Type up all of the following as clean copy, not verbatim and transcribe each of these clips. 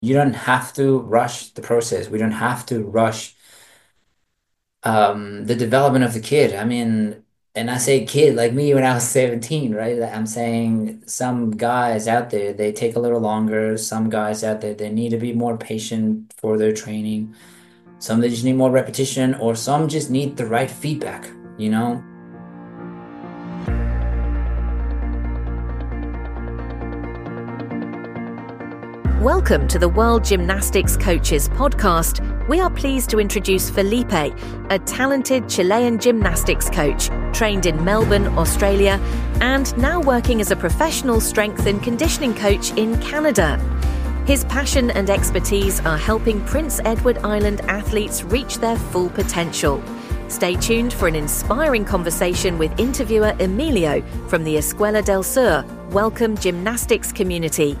You don't have to rush the process. We don't have to rush the development of the kid. I mean, and I say kid like me when I was 17, right? Like, I'm saying some guys out there, they take a little longer. Some guys out there, they need to be more patient for their training. Some they just need more repetition, or some just need the right feedback, you know? Welcome to the World Gymnastics Coaches podcast. We are pleased to introduce Felipe, a talented Chilean gymnastics coach, trained in Melbourne, Australia, and now working as a professional strength and conditioning coach in Canada. His passion and expertise are helping Prince Edward Island athletes reach their full potential. Stay tuned for an inspiring conversation with interviewer Emilio from the Escuela del Sur Welcome Gymnastics community.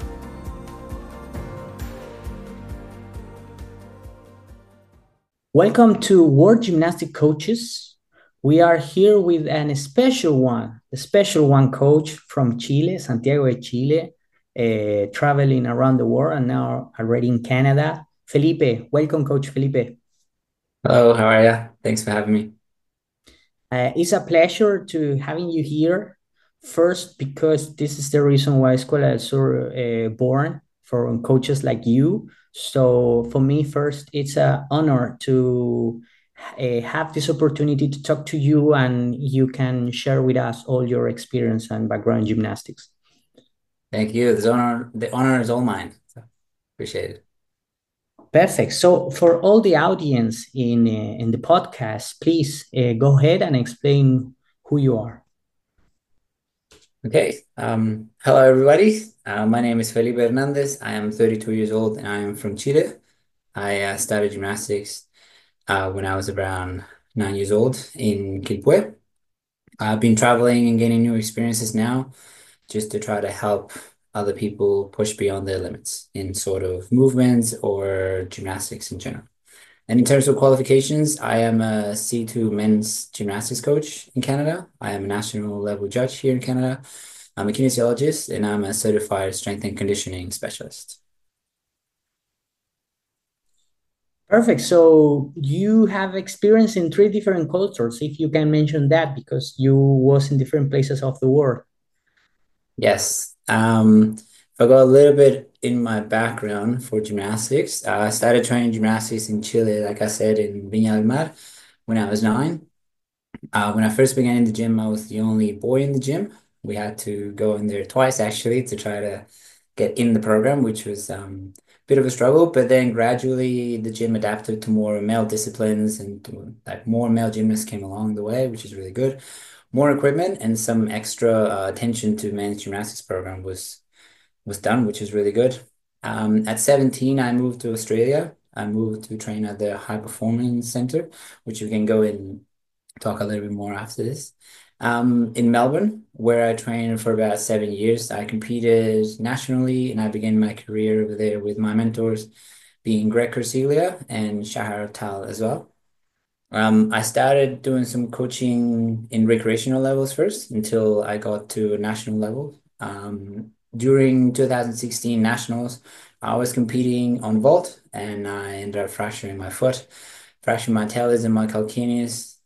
Welcome to World Gymnastic Coaches. We are here with a special one coach from Chile, Santiago de Chile, traveling around the world and now already in Canada. Felipe, welcome, Coach Felipe. Hello, how are you? Thanks for having me. It's a pleasure to having you here. First, because this is the reason why Escuela del Sur born for coaches like you. So for me, first, it's an honor to have this opportunity to talk to you, and you can share with us all your experience and background in gymnastics. Thank you. The honor is all mine. So appreciate it. Perfect. So for all the audience in the podcast, please go ahead and explain who you are. Okay. Hello everybody. My name is Felipe Hernandez. I am 32 years old and I am from Chile. I started gymnastics when I was around 9 years old in Quilpué. I've been traveling and gaining new experiences now just to try to help other people push beyond their limits in sort of movements or gymnastics in general. And in terms of qualifications, I am a C2 men's gymnastics coach in Canada. I am a national level judge here in Canada. I'm a kinesiologist and I'm a certified strength and conditioning specialist. Perfect. So you have experience in three different cultures, if you can mention that, because you was in different places of the world. Yes. If I go a little bit in my background for gymnastics, I started training gymnastics in Chile, like I said, in Viña del Mar when I was 9. When I first began in the gym, I was the only boy in the gym. We had to go in there twice actually to try to get in the program, which was a bit of a struggle. But then gradually the gym adapted to more male disciplines and like more male gymnasts came along the way, which is really good. More equipment and some extra attention to men's gymnastics program was done, which is really good. At 17, I moved to Australia. I moved to train at the High Performance Center, which we can go in talk a little bit more after this. In Melbourne, where I trained for about 7 years, I competed nationally and I began my career over there with my mentors being Greg Corsiglia and Shahar Tal as well. I started doing some coaching in recreational levels first until I got to a national level. During 2016 nationals, I was competing on vault and I ended up fracturing my foot, fracturing my talus and my calcaneus.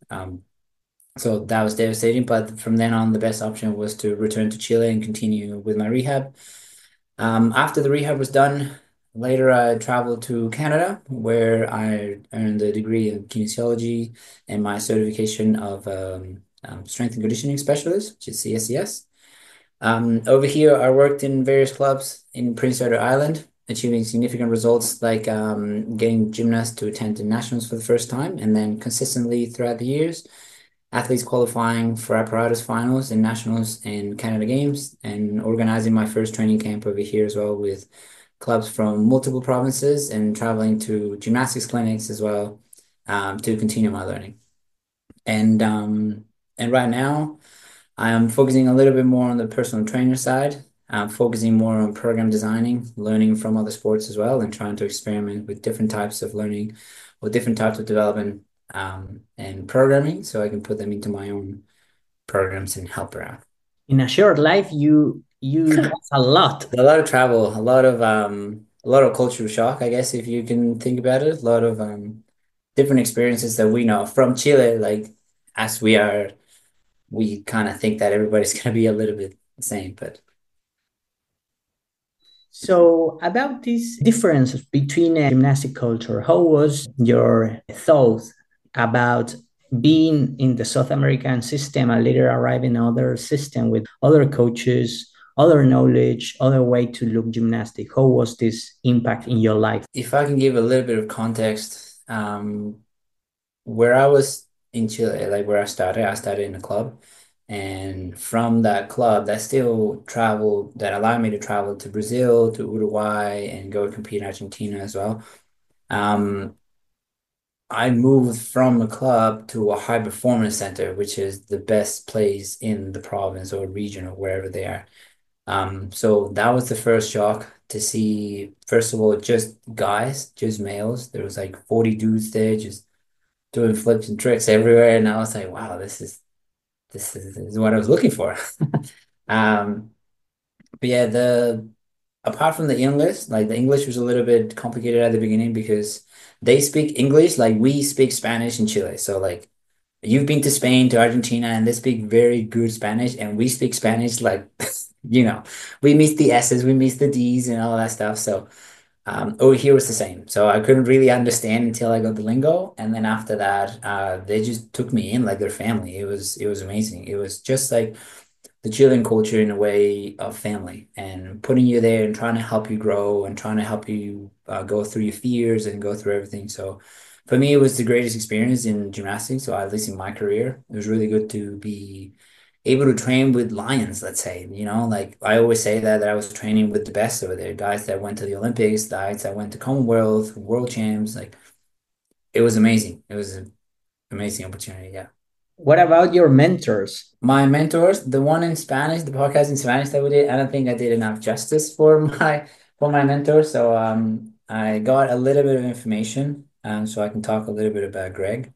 So that was devastating. But from then on, the best option was to return to Chile and continue with my rehab. After the rehab was done, later I traveled to Canada, where I earned a degree in kinesiology and my certification of strength and conditioning specialist, which is CSCS. Over here, I worked in various clubs in Prince Edward Island, achieving significant results like getting gymnasts to attend the nationals for the first time, and then consistently throughout the years athletes qualifying for apparatus finals and nationals and Canada Games, and organizing my first training camp over here as well with clubs from multiple provinces and traveling to gymnastics clinics as well to continue my learning. And right now, I am focusing a little bit more on the personal trainer side. I'm focusing more on program designing, learning from other sports as well, and trying to experiment with different types of learning or different types of development and programming so I can put them into my own programs and help around. In a short life, you does a lot. A lot of travel, a lot of a lot of cultural shock, I guess, if you can think about it. A lot of different experiences that we know from Chile, like as we are, we kind of think that everybody's gonna be a little bit the same, but So, about this difference between gymnastic culture, how was your thought about being in the South American system and later arriving in other system with other coaches, other knowledge, other way to look gymnastic? How was this impact in your life? if I can give a little bit of context, where I was in Chile, like where I started in a club. And from that club, that still traveled, that allowed me to travel to Brazil, to Uruguay, and go compete in Argentina as well. Um, I moved from a club to a high performance center, which is the best place in the province or region or wherever they are. So that was the first shock to see, first of all, just guys, just males. There was like 40 dudes there just doing flips and tricks everywhere. And I was like, wow, this is what I was looking for. Um, but yeah, the apart from the English, like the English was a little bit complicated at the beginning because they speak English like we speak Spanish in Chile. So like you've been to Spain, to Argentina, and they speak very good Spanish, and we speak Spanish like you know, we miss the S's, we miss the D's and all that stuff. So over here was the same. So I couldn't really understand until I got the lingo. And then after that, they just took me in like their family. It was amazing. It was just like the Chilean culture in a way of family and putting you there and trying to help you grow and trying to help you go through your fears and go through everything. So for me, it was the greatest experience in gymnastics. So at least in my career, it was really good to be able to train with lions, let's say, like I always say that I was training with the best over there, guys that went to the Olympics, guys that went to Commonwealth, world champs. Like it was amazing. It was an amazing opportunity. Yeah. What about your mentors? My mentors, the one in Spanish, the podcast in Spanish that we did, I don't think I did enough justice for my mentor. So I got a little bit of information so I can talk a little bit about Greg.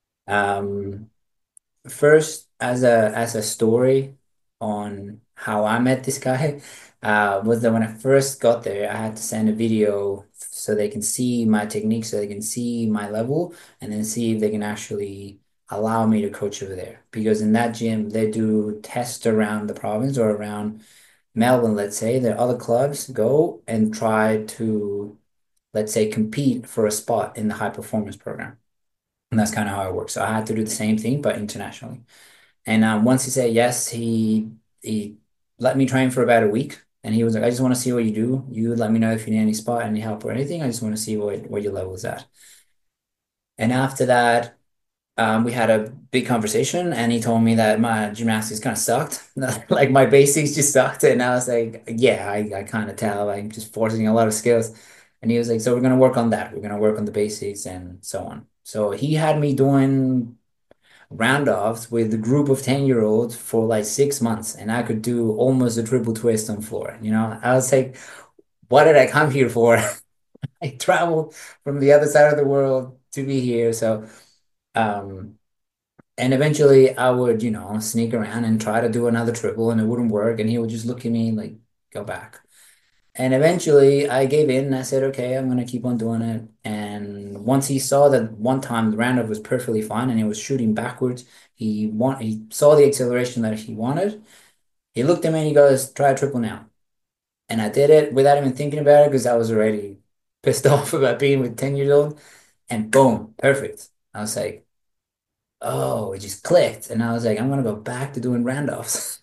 Um First as a story on how I met this guy was that when I first got there, I had to send a video so they can see my technique, so they can see my level, and then see if they can actually allow me to coach over there. Because in that gym, they do tests around the province or around Melbourne, let's say. There are other clubs go and try to, let's say, compete for a spot in the high performance program. And that's kind of how it works. So I had to do the same thing, but internationally. And once he said yes, he let me train for about a week. And he was like, I just want to see what you do. You let me know if you need any spot, any help or anything. I just want to see what your level is at. And after that, we had a big conversation and he told me that my gymnastics kind of sucked. Like my basics just sucked. And I was like, yeah, I kind of tell. I'm just forcing a lot of skills. And he was like, so we're going to work on that. We're going to work on the basics and so on. So he had me doing round-offs with a group of 10-year-olds for like 6 months, and I could do almost a triple twist on floor. I was like, what did I come here for? I traveled from the other side of the world to be here. So, um, and eventually I would, sneak around and try to do another triple and it wouldn't work. And he would just look at me like, go back. And eventually I gave in and I said, okay, I'm going to keep on doing it. And once he saw that one time the roundoff was perfectly fine and he was shooting backwards, he saw the acceleration that he wanted. He looked at me and he goes, try a triple now. And I did it without even thinking about it because I was already pissed off about being with 10 years old. And boom, perfect. I was like, oh, it just clicked. And I was like, I'm going to go back to doing roundoffs.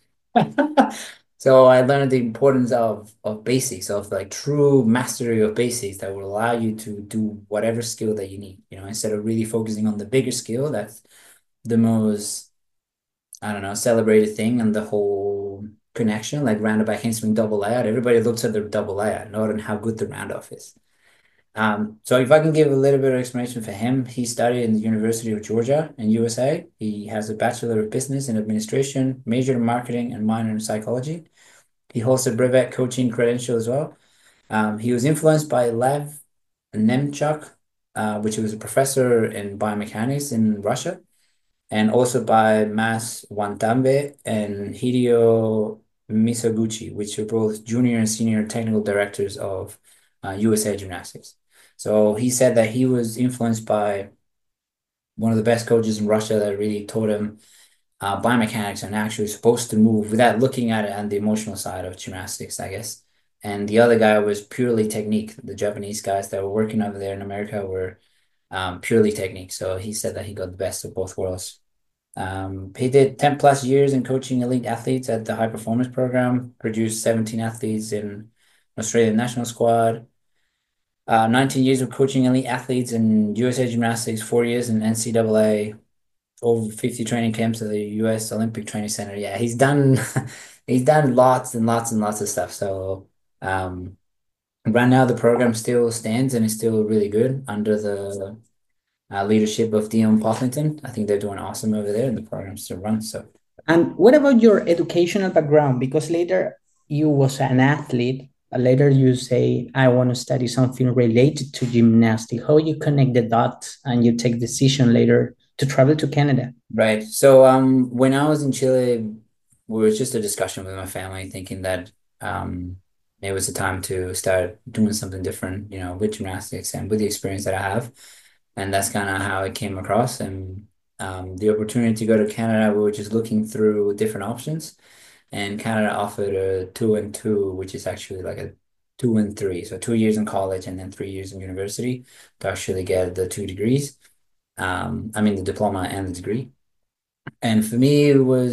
So I learned the importance of basics, of like true mastery of basics that will allow you to do whatever skill that you need, instead of really focusing on the bigger skill. That's the most, I don't know, celebrated thing and the whole connection, like rounded back handspring double layout. Everybody looks at the double layout, not on how good the roundoff is. So if I can give a little bit of explanation for him, he studied in the University of Georgia in USA. He has a Bachelor of Business in Administration, major in marketing, and minor in psychology. He holds a brevet coaching credential as well. He was influenced by Lev Nemchuk, which was a professor in biomechanics in Russia, and also by Mas Wantambe and Hideo Misoguchi, which are both junior and senior technical directors of USA Gymnastics. So he said that he was influenced by one of the best coaches in Russia that really taught him biomechanics and actually supposed to move without looking at it on the emotional side of gymnastics, I guess. And the other guy was purely technique. The Japanese guys that were working over there in America were purely technique. So he said that he got the best of both worlds. He did 10 plus years in coaching elite athletes at the high performance program, produced 17 athletes in Australian national squad, 19 years of coaching elite athletes in USA Gymnastics, 4 years in NCAA, over 50 training camps at the US Olympic Training Center. Yeah, he's done he's done lots and lots and lots of stuff. So right now the program still stands and is still really good under the leadership of Dion Pocklington. I think they're doing awesome over there and the program still runs. So And what about your educational background? Because later you was an athlete, later you say, I want to study something related to gymnastics. How you connect the dots and you take decision later to travel to Canada? right. So when I was in Chile, it was just a discussion with my family, thinking that it was a time to start doing something different, with gymnastics and with the experience that I have. And that's kind of how it came across. And the opportunity to go to Canada, we were just looking through different options. And Canada offered a 2 and 2, which is actually like a 2 and 3. So 2 years in college and then 3 years in university to actually get the 2 degrees. I mean the diploma and the degree. And for me,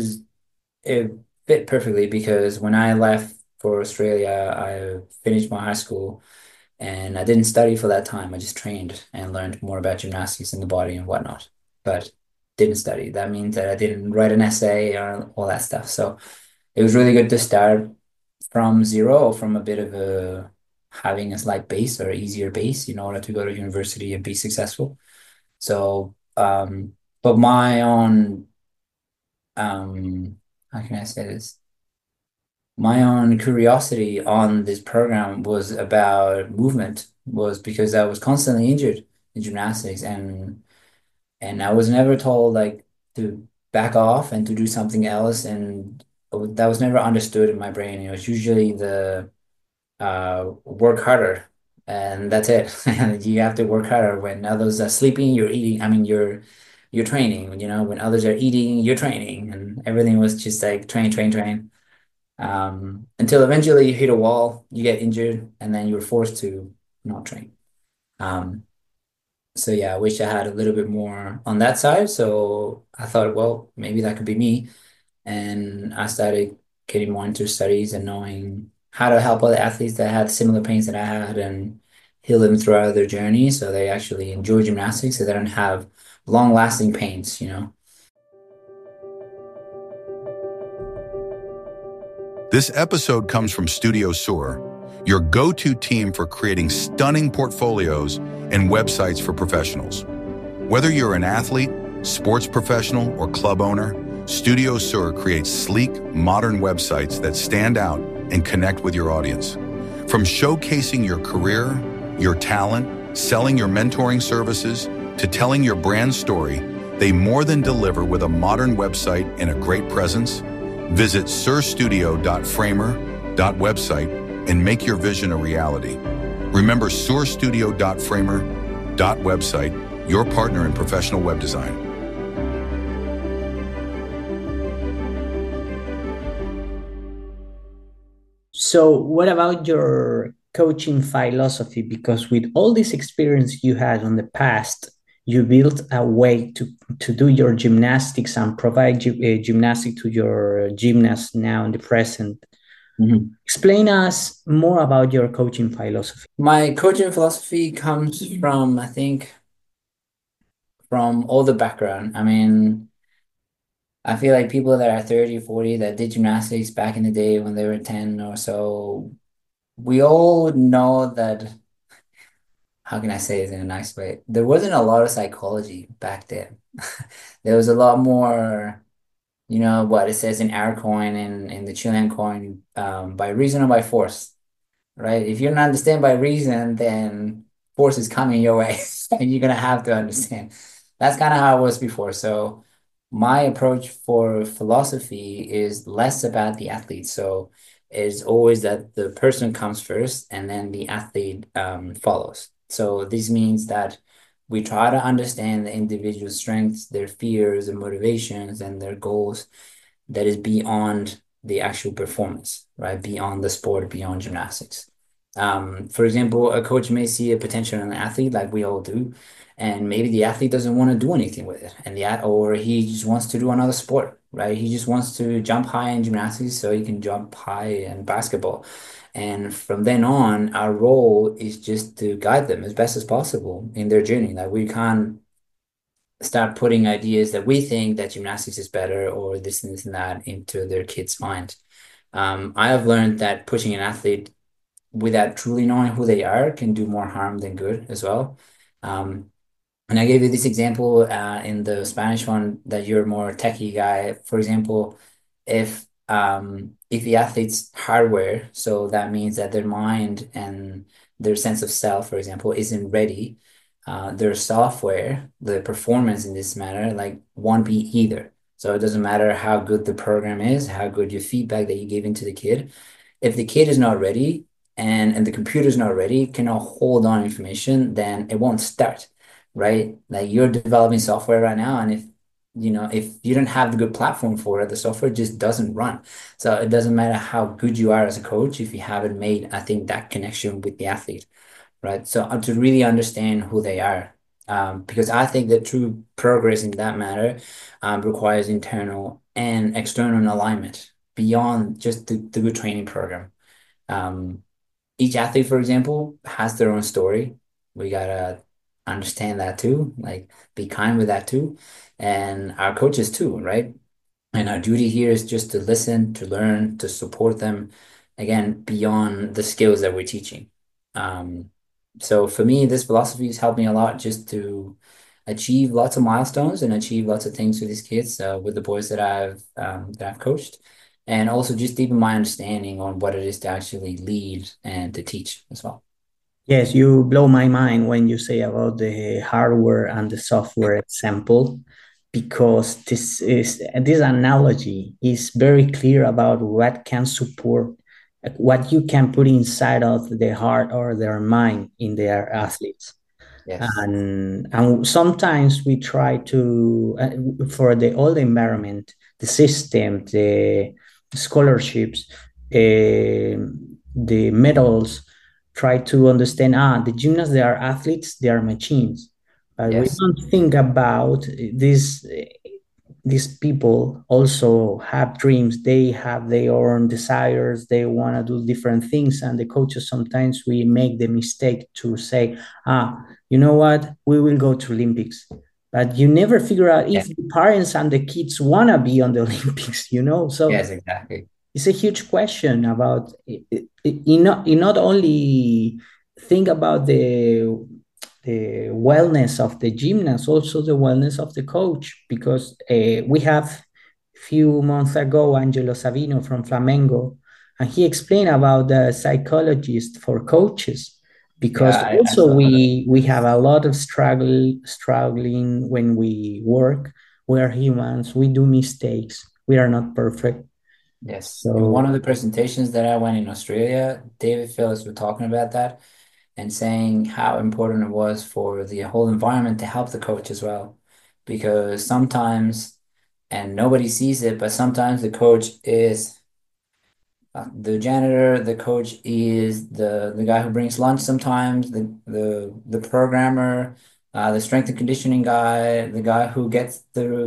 it fit perfectly because when I left for Australia, I finished my high school and I didn't study for that time. I just trained and learned more about gymnastics and the body and whatnot, but didn't study. That means that I didn't write an essay or all that stuff. So it was really good to start from zero or from a bit of a having a slight base or easier base in order to go to university and be successful. So, but my own, how can I say this? My own curiosity on this program was about movement, was because I was constantly injured in gymnastics and I was never told like to back off and to do something else and that was never understood in my brain. It was usually the work harder and that's it. And you have to work harder when others are sleeping, you're eating. I mean, you're training. When others are eating, you're training, and everything was just like train, train, train. Until eventually you hit a wall, you get injured, and then you're forced to not train. Um, so yeah, I wish I had a little bit more on that side. So I thought, well, maybe that could be me. And I started getting more into studies and knowing how to help other athletes that had similar pains that I had and heal them throughout their journey so they actually enjoy gymnastics so they don't have long-lasting pains. This episode comes from Studio Sur, your go-to team for creating stunning portfolios and websites for professionals. Whether you're an athlete, sports professional, or club owner, Studio Sur creates sleek, modern websites that stand out and connect with your audience. From showcasing your career, your talent, selling your mentoring services, to telling your brand story, they more than deliver with a modern website and a great presence. Visit surstudio.framer.website and make your vision a reality. Remember surstudio.framer.website, your partner in professional web design. So, what about your coaching philosophy? Because with all this experience you had on the past, you built a way to do your gymnastics and provide gymnastics to your gymnasts now in the present. Mhm. Explain us more about your coaching philosophy. My coaching philosophy comes from, I think, from all the background. I mean, I feel like people that are 30, 40 that did gymnastics back in the day when they were 10 or so, we all know that, how can I say this in a nice way? There wasn't a lot of psychology back then. There was a lot more, what it says in our coin and in the Chilean coin, by reason or by force, right? If you don't understand by reason, then force is coming your way and you're gonna have to understand. That's kind of how it was before. So my approach for philosophy is less about the athletes. So is always that the person comes first and then the athlete follows. So this means that we try to understand the individual's strengths, their fears, their motivations, and their goals that is beyond the actual performance, right? Beyond the sport, beyond gymnastics. For example, a coach may see a potential in an athlete, like we all do, and maybe the athlete doesn't want to do anything with it, and or he just wants to do another sport, right? He just wants to jump high in gymnastics so he can jump high in basketball. And from then on, our role is just to guide them as best as possible in their journey. Like we can't start putting ideas that we think that gymnastics is better or this and that into their kids' mind. I have learned that pushing an athlete without truly knowing who they are can do more harm than good as well. Um, and I gave you this example in the Spanish one that you're more techie guy. For example, if the athlete's hardware, so that means that their mind and their sense of self, for example, isn't ready, their software, the performance in this matter, like won't be either. So it doesn't matter how good the program is, how good your feedback that you give into the kid. If the kid is not ready and the computer's not ready, cannot hold on information, then it won't start, right? Like you're developing software right now, and if you don't have the good platform for it, the software just doesn't run. So it doesn't matter how good you are as a coach if you haven't made, I think, that connection with the athlete, right? So to really understand who they are, because I think that true progress in that matter requires internal and external alignment beyond just the good training program. Um, each athlete, for example, has their own story. We gotta understand that too, like be kind with that too, and our coaches too, right? And our duty here is just to listen, to learn, to support them, again, beyond the skills that we're teaching. So for me, this philosophy has helped me a lot just to achieve lots of milestones and achieve lots of things with these kids, with the boys that I've coached, and also just deepen my understanding on what it is to actually lead and to teach as well. Yes, you blow my mind when you say about the hardware and the software example, because this analogy is very clear about what can support, like, what you can put inside of the heart or their mind in their athletes. Yes. And sometimes we try to for the old environment, the system, the scholarships, the medals, try to understand, the gymnasts, they are athletes, they are machines, but we Yes. don't think about this. These people also have dreams, they have their own desires, they want to do different things, and the coaches, sometimes we make the mistake to say, you know what, we will go to Olympics, but you never figure out Yeah. if the parents and the kids want to be on the Olympics. So Yes, exactly. it's a huge question about not only think about the wellness of the gymnast, also the wellness of the coach, because we have few months ago Angelo Savino from Flamengo, and he explained about the psychologist for coaches, because Yeah, I also saw that. we have a lot of struggling when we work. We are humans, we do mistakes, we are not perfect. Yes. In one So of the presentations that I went in Australia, David Phillips was talking about that and saying how important it was for the whole environment to help the coach as well. Because sometimes, and nobody sees it, but sometimes the coach is the janitor, the coach is the guy who brings lunch sometimes, the programmer, the strength and conditioning guy, the guy who gets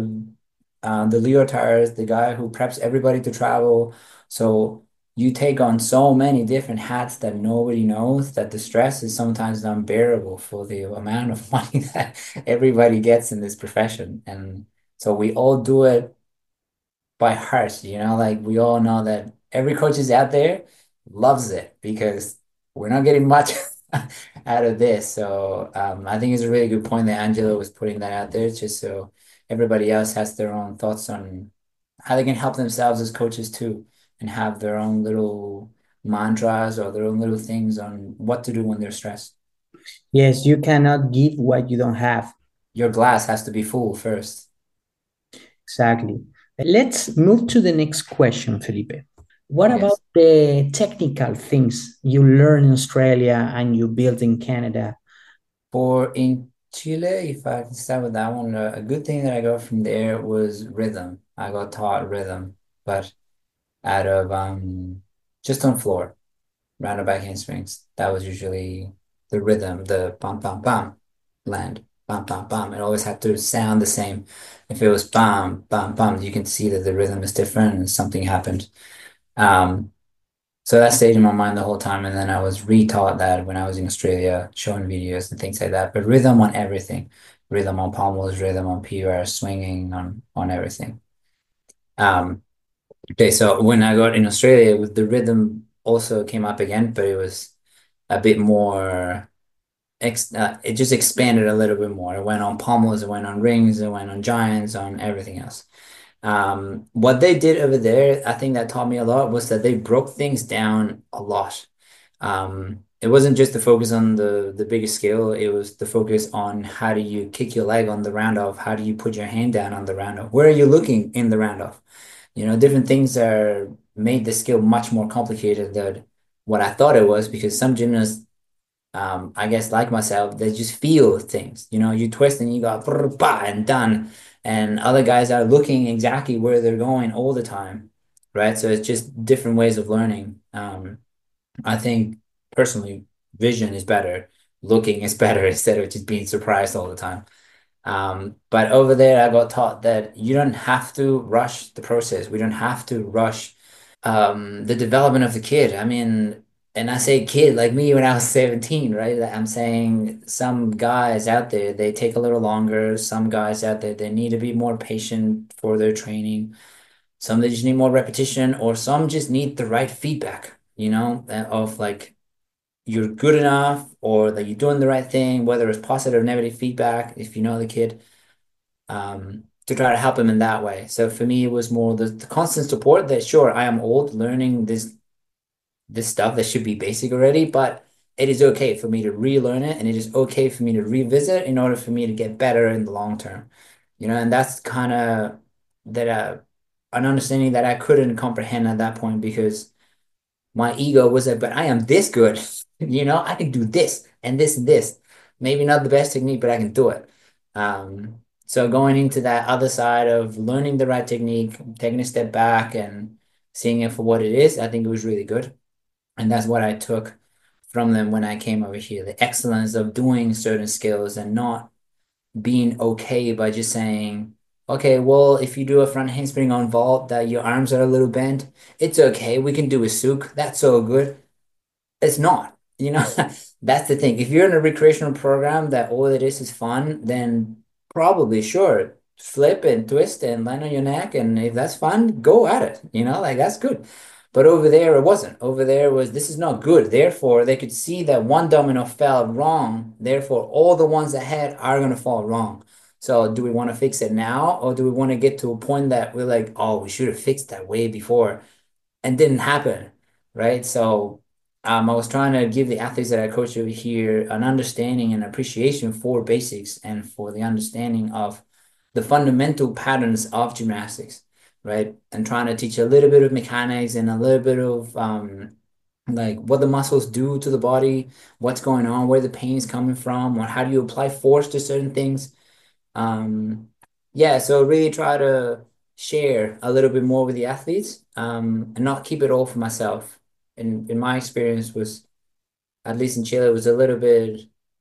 the leotards, the guy who preps everybody to travel. So you take on so many different hats that nobody knows that the stress is sometimes unbearable for the amount of money that everybody gets in this profession. And so we all do it by heart, like we all know that every coach is out there loves it because we're not getting much out of this. So I think it's a really good point that Angela was putting that out there, just so everybody else has their own thoughts on how they can help themselves as coaches too, and have their own little mantras or their own little things on what to do when they're stressed. yes, you cannot give what you don't have. Your glass has to be full first. Exactly. Let's move to the next question, Felipe. What about Yes. the technical things you learn in Australia and you build in Canada? For in Chile, if I can start with that one, a good thing that I got from there was rhythm. I got taught rhythm, but out of just on floor, round back handsprings. That was usually the rhythm, the bam bam bam, land, bam bam bam. It always had to sound the same. If it was bam bam bam, you can see that the rhythm is different and something happened. Um, so that stayed in my mind the whole time, and then I was retaught that when I was in Australia, showing videos and things like that. But rhythm on everything, rhythm on pommels, rhythm on PR, swinging on everything. Um, okay, so when I got in Australia, with the rhythm also came up again, but it was a bit more. It just expanded a little bit more. It went on pommels, it went on rings, it went on giants, on everything else. What they did over there, I think that taught me a lot was that they broke things down a lot. It wasn't just the focus on the biggest scale, it was the focus on how do you kick your leg on the round off, how do you put your hand down on the round off, where are you looking in the round off? Different things are made the skill much more complicated than what I thought it was because some gymnasts I guess like myself, they just feel things. You twist and you go brr, bah, and done. And other guys are looking exactly where they're going all the time, right? So it's just different ways of learning. I think personally, vision is better, looking is better instead of just being surprised all the time. But over there, I got taught that you don't have to rush the process. We don't have to rush the development of the kid. I mean, and I say kid like me when I was 17, right? Like, I'm saying some guys out there, they take a little longer. Some guys out there, they need to be more patient for their training. Some they just need more repetition, or some just need the right feedback, of like you're good enough or that you're doing the right thing, whether it's positive or negative feedback, if you know the kid to try to help him in that way. So for me, it was more the constant support that sure, I am old learning this stuff that should be basic already, but it is okay for me to relearn it and it is okay for me to revisit in order for me to get better in the long term. And that's kind of that an understanding that I couldn't comprehend at that point because my ego was like, but I am this good. I can do this and this and this. Maybe not the best technique, but I can do it. So going into that other side of learning the right technique, taking a step back and seeing it for what it is, I think it was really good. And that's what I took from them when I came over here, the excellence of doing certain skills and not being okay by just saying, okay, well, if you do a front handspring on vault that your arms are a little bent, it's okay. We can do a souk. That's so good. It's not, that's the thing. If you're in a recreational program that all it is fun, then probably sure, flip and twist and land on your neck. And if that's fun, go at it, like that's good. But over there, it wasn't. Over there was this is not good. Therefore, they could see that one domino fell wrong. Therefore, all the ones ahead are going to fall wrong. So, do we want to fix it now, or do we want to get to a point that we're like, oh, we should have fixed that way before? And didn't happen, right? So I was trying to give the athletes that I coach over here an understanding and appreciation for basics and for the understanding of the fundamental patterns of gymnastics, right? And trying to teach a little bit of mechanics and a little bit of like what the muscles do to the body, what's going on, where the pain is coming from, or how do you apply force to certain things. Um, yeah, so really try to share a little bit more with the athletes, and not keep it all for myself. In my experience was, at least in Chile, was a little bit,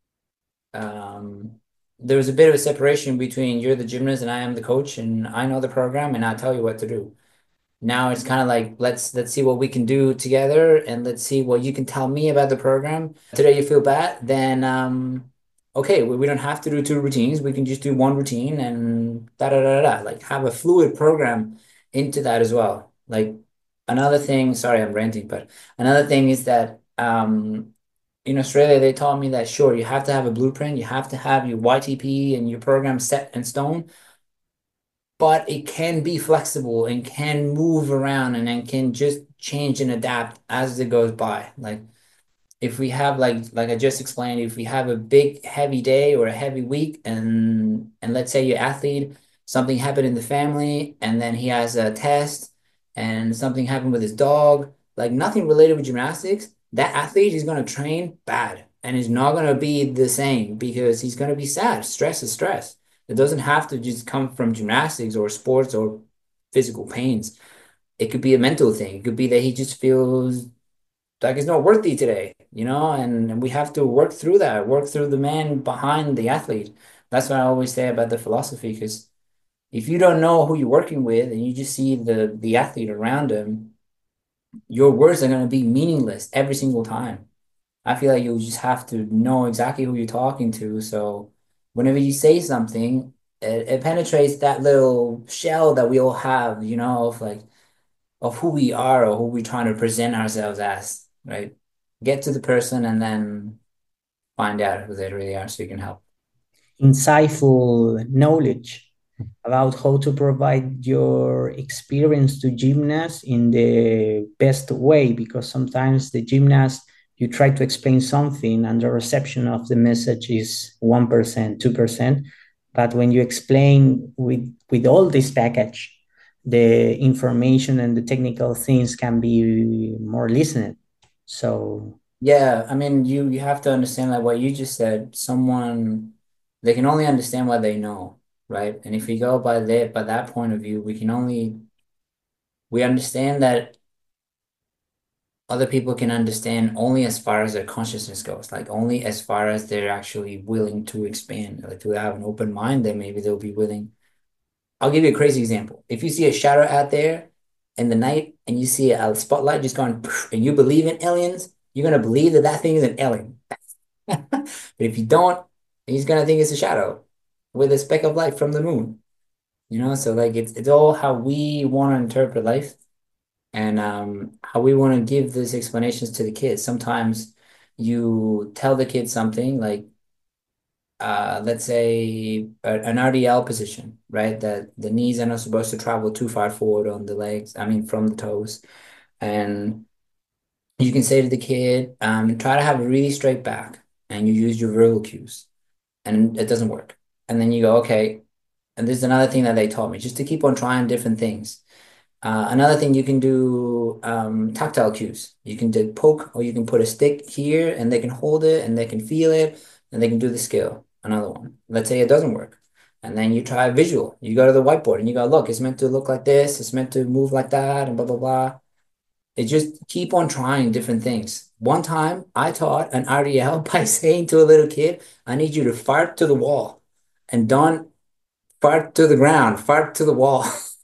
um, there was a bit of a separation between you're the gymnast and I am the coach and I know the program and I tell you what to do. Now it's kind of like let's see what we can do together and let's see what you can tell me about the program. Today you feel bad, then okay, we don't have to do two routines. We can just do one routine and da da da da. Like have a fluid program into that as well. Like another thing, sorry, I'm ranting, but another thing is that in Australia they taught me that sure, you have to have a blueprint, you have to have your YTP and your program set in stone, but it can be flexible and can move around and then can just change and adapt as it goes by. Like if we have like I just explained, if we have a big heavy day or a heavy week and let's say your athlete, something happened in the family and then he has a test and something happened with his dog, like nothing related with gymnastics, that athlete is going to train bad and is not going to be the same because he's going to be sad. Stress is stress. It doesn't have to just come from gymnastics or sports or physical pains. It could be a mental thing. It could be that he just feels like it's not worthy today, and we have to work through that, work through the man behind the athlete. That's what I always say about the philosophy, because if you don't know who you're working with and you just see the athlete around him, your words are going to be meaningless every single time. I feel like you just have to know exactly who you're talking to. So whenever you say something, it penetrates that little shell that we all have, of like of who we are or who we're trying to present ourselves as, right? Get to the person and then find out who they really are so you can help. Insightful knowledge about how to provide your experience to gymnasts in the best way, because sometimes the gymnast, you try to explain something and the reception of the message is 1%, 2%, but when you explain with all this package, the information and the technical things can be more listened. So Yeah, I mean, you have to understand like what you just said. Someone they can only understand what they know, right? And if we go by that point of view, we understand that other people can understand only as far as their consciousness goes, like only as far as they're actually willing to expand, like to have an open mind, then maybe they'll be willing. I'll give you a crazy example. If you see a shadow out there in the night and you see a spotlight just going poof, and you believe in aliens, you're gonna believe that that thing is an alien. But if you don't, he's gonna think it's a shadow with a speck of light from the moon. So like it's all how we want to interpret life, and how we want to give these explanations to the kids. Sometimes you tell the kids something like, let's say an RDL position, right? That the knees are not supposed to travel too far forward on the legs, I mean, from the toes. And you can say to the kid, try to have a really straight back, and you use your verbal cues, and it doesn't work. And then you go, okay. And this is another thing that they taught me, just to keep on trying different things. Another thing you can do, tactile cues. You can do poke, or you can put a stick here and they can hold it and they can feel it and they can do the skill. Another one. Let's say it doesn't work. And then you try visual. You go to the whiteboard and you go, look, it's meant to look like this, it's meant to move like that, and blah, blah, blah. It just keep on trying different things. One time I taught an RDL by saying to a little kid, I need you to fart to the wall and don't fart to the ground, fart to the wall.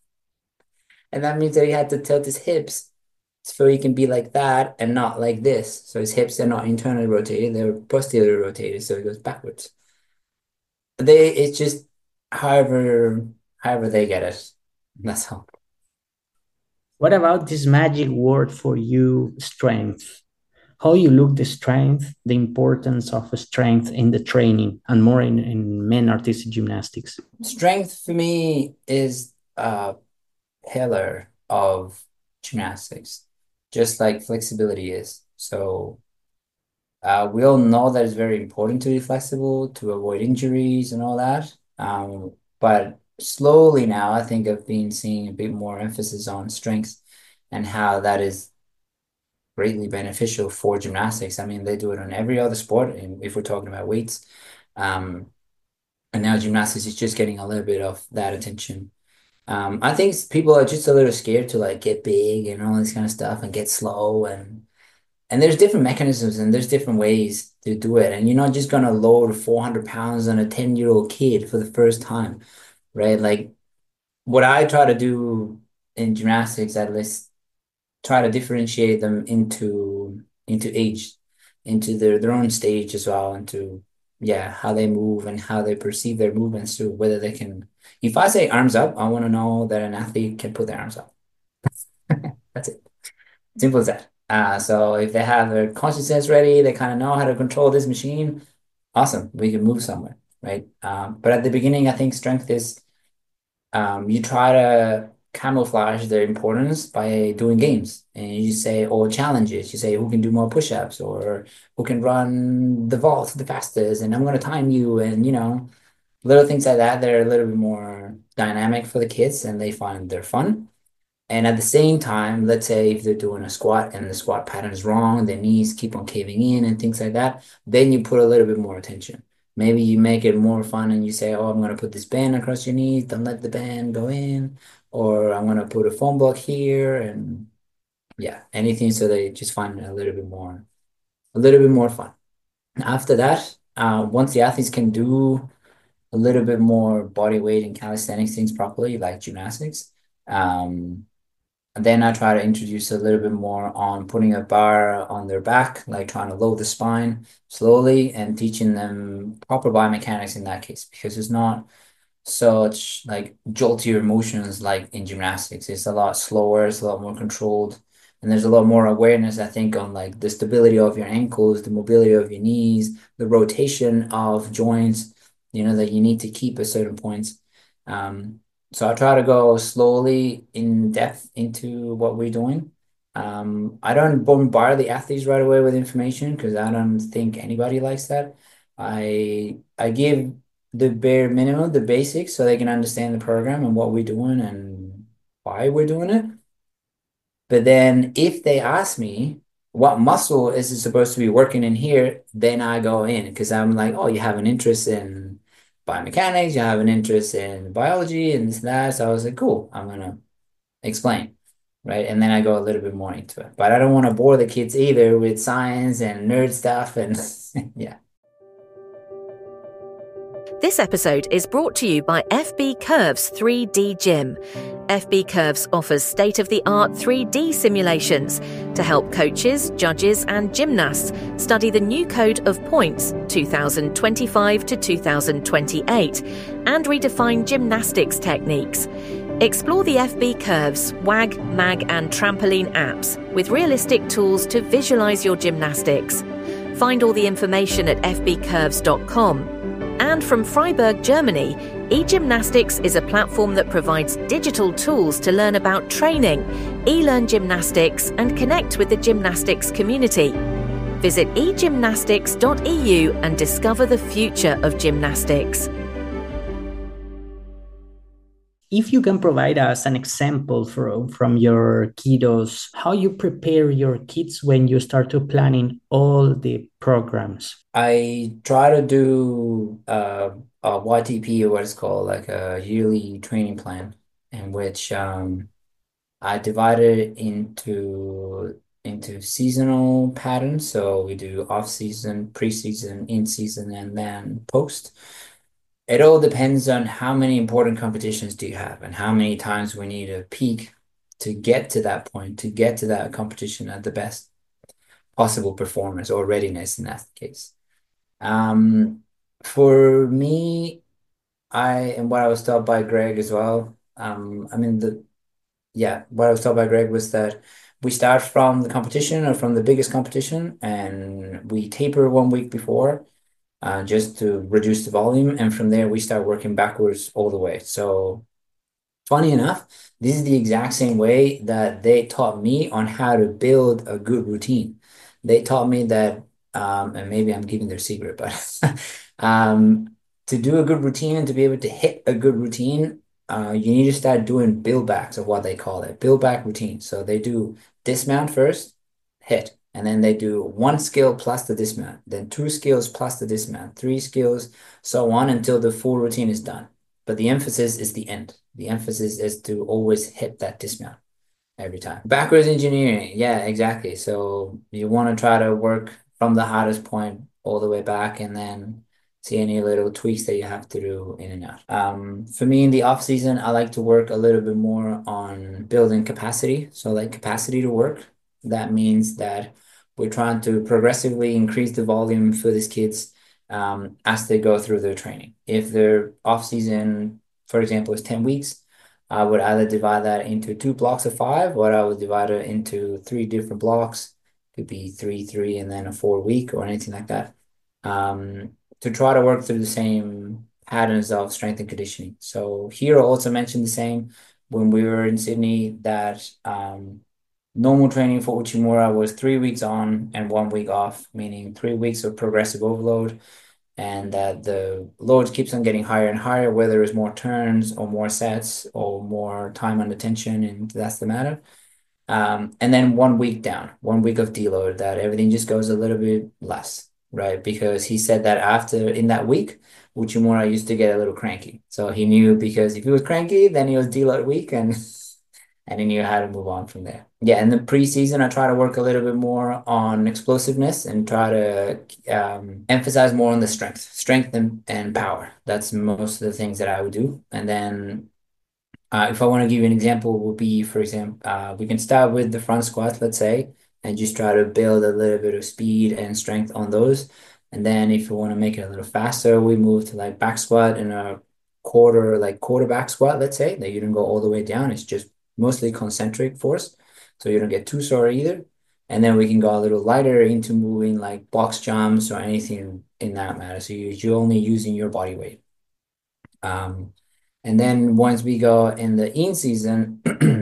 And that means that he had to tilt his hips so he can be like that and not like this. So his hips are not internally rotated, they're posteriorly rotated, so he goes backwards. It's just however they get it. That's all. what about this magic word for you, strength? How you look the strength, the importance of strength in the training and more in men artistic gymnastics? Strength for me is a pillar of gymnastics, just like flexibility is. So we all know that it's very important to be flexible to avoid injuries and all that. But slowly now, I think I've been seeing a bit more emphasis on strength and how that is greatly beneficial for gymnastics. I mean, they do it on every other sport, and if we're talking about weights. Um, and now gymnastics is just getting a little bit of that attention. I think people are just a little scared to like get big and all this kind of stuff and get slow, and there's different mechanisms and there's different ways to do it. And you're not just gonna load 400 pounds on a 10-year-old kid for the first time, right? Like what I try to do in gymnastics, at least try to differentiate them into age, into their own stage as well, into yeah, how they move and how they perceive their movements too, whether they can. If I say arms up, I want to know that an athlete can put their arms up. That's it. Simple as that. So if they have their consciousness ready, they kind of know how to control this machine. Awesome, we can move somewhere, right? But at the beginning, I think strength is you try to camouflage the importance by doing games, and you say or challenges. You say who can do more push-ups or who can run the vault the fastest, and I'm going to time you, and little things like that. They're a little bit more dynamic for the kids, and they find they're fun. And at the same time, let's say if they're doing a squat and the squat pattern is wrong, their knees keep on caving in and things like that, then you put a little bit more attention. Maybe you make it more fun and you say, oh, I'm going to put this band across your knees. Don't let the band go in. Or I'm going to put a foam block here. And yeah, anything so they just find it a little bit more fun. After that, once the athletes can do a little bit more body weight and calisthenics things properly, like gymnastics, and then I try to introduce a little bit more on putting a bar on their back, like trying to load the spine slowly and teaching them proper biomechanics in that case, because it's not such like joltier motions like in gymnastics. It's a lot slower, it's a lot more controlled, and there's a lot more awareness, I think, on like the stability of your ankles, the mobility of your knees, the rotation of joints, that you need to keep at certain points. So I try to go slowly in depth into what we're doing. I don't bombard the athletes right away with information because I don't think anybody likes that. I give the bare minimum, the basics, so they can understand the program and what we're doing and why we're doing it. But then if they ask me what muscle is it supposed to be working in here, then I go in because I'm like, oh, you have an interest in biomechanics, you have an interest in biology and this and that. So I was like, cool, I'm gonna explain. Right. And then I go a little bit more into it. But I don't want to bore the kids either with science and nerd stuff and yeah. This episode is brought to you by FB Curves 3D Gym. FB Curves offers state-of-the-art 3D simulations to help coaches, judges and gymnasts study the new code of points 2025 to 2028 and redefine gymnastics techniques. Explore the FB Curves, WAG, MAG and trampoline apps with realistic tools to visualize your gymnastics. Find all the information at fbcurves.com. And from Freiburg, Germany, eGymnastics is a platform that provides digital tools to learn about training, e-learn gymnastics, and connect with the gymnastics community. Visit egymnastics.eu and discover the future of gymnastics. If you can provide us an example from your kiddos, how you prepare your kids when you start to planning all the programs. I try to do a YTP, or what it's called, like a yearly training plan, in which I divide it into seasonal patterns. So we do off season, pre-season, in season, and then post. It all depends on how many important competitions do you have and how many times we need to peak to get to that point, to get to that competition at the best possible performance or readiness in that case. For me, and what I was taught by Greg as well. What I was taught by Greg was that we start from the competition or from the biggest competition and we taper 1 week before just to reduce the volume. And from there, we start working backwards all the way. So funny enough, this is the exact same way that they taught me on how to build a good routine. They taught me that, and maybe I'm giving their secret, but to do a good routine and to be able to hit a good routine, you need to start doing build backs of what they call it, build back routine. So they do dismount first, hit, and then they do 1 skill plus the dismount, then 2 skills plus the dismount, 3 skills, so on until the full routine is done. But the emphasis is the end. The emphasis is to always hit that dismount every time. Backwards engineering, yeah, exactly. So you want to try to work from the hardest point all the way back and then see any little tweaks that you have to do in and out. For me in the off season, I like to work a little bit more on building capacity. So like capacity to work. That means that we're trying to progressively increase the volume for these kids as they go through their training. If their off season, for example, is 10 weeks, I would either divide that into 2 blocks of 5, or I would divide it into 3 different blocks. Could be 3, 3, and then a 4 week or anything like that. To try to work through the same patterns of strength and conditioning. So here I also mentioned the same when we were in Sydney that normal training for Uchimura was 3 weeks on and 1 week off, meaning 3 weeks of progressive overload. and that the load keeps on getting higher and higher, whether it's more turns or more sets or more time under tension, and that's the matter. And then 1 week down, 1 week of deload, that everything just goes a little bit less, right? Because he said that after in that week, Uchimura used to get a little cranky. So he knew, because if he was cranky, then he was deload weak, and and he knew how to move on from there. Yeah, in the preseason, I try to work a little bit more on explosiveness and try to emphasize more on the strength and power. That's most of the things that I would do. And then if I want to give you an example, would be, for example, we can start with the front squats, let's say, and just try to build a little bit of speed and strength on those. And then if you want to make it a little faster, we move to like back squat and a quarter back squat, let's say, that you don't go all the way down. It's just mostly concentric force, so you don't get too sore either. And then we can go a little lighter into moving like box jumps or anything in that matter. So you're only using your body weight. Um, and then once we go in the in season,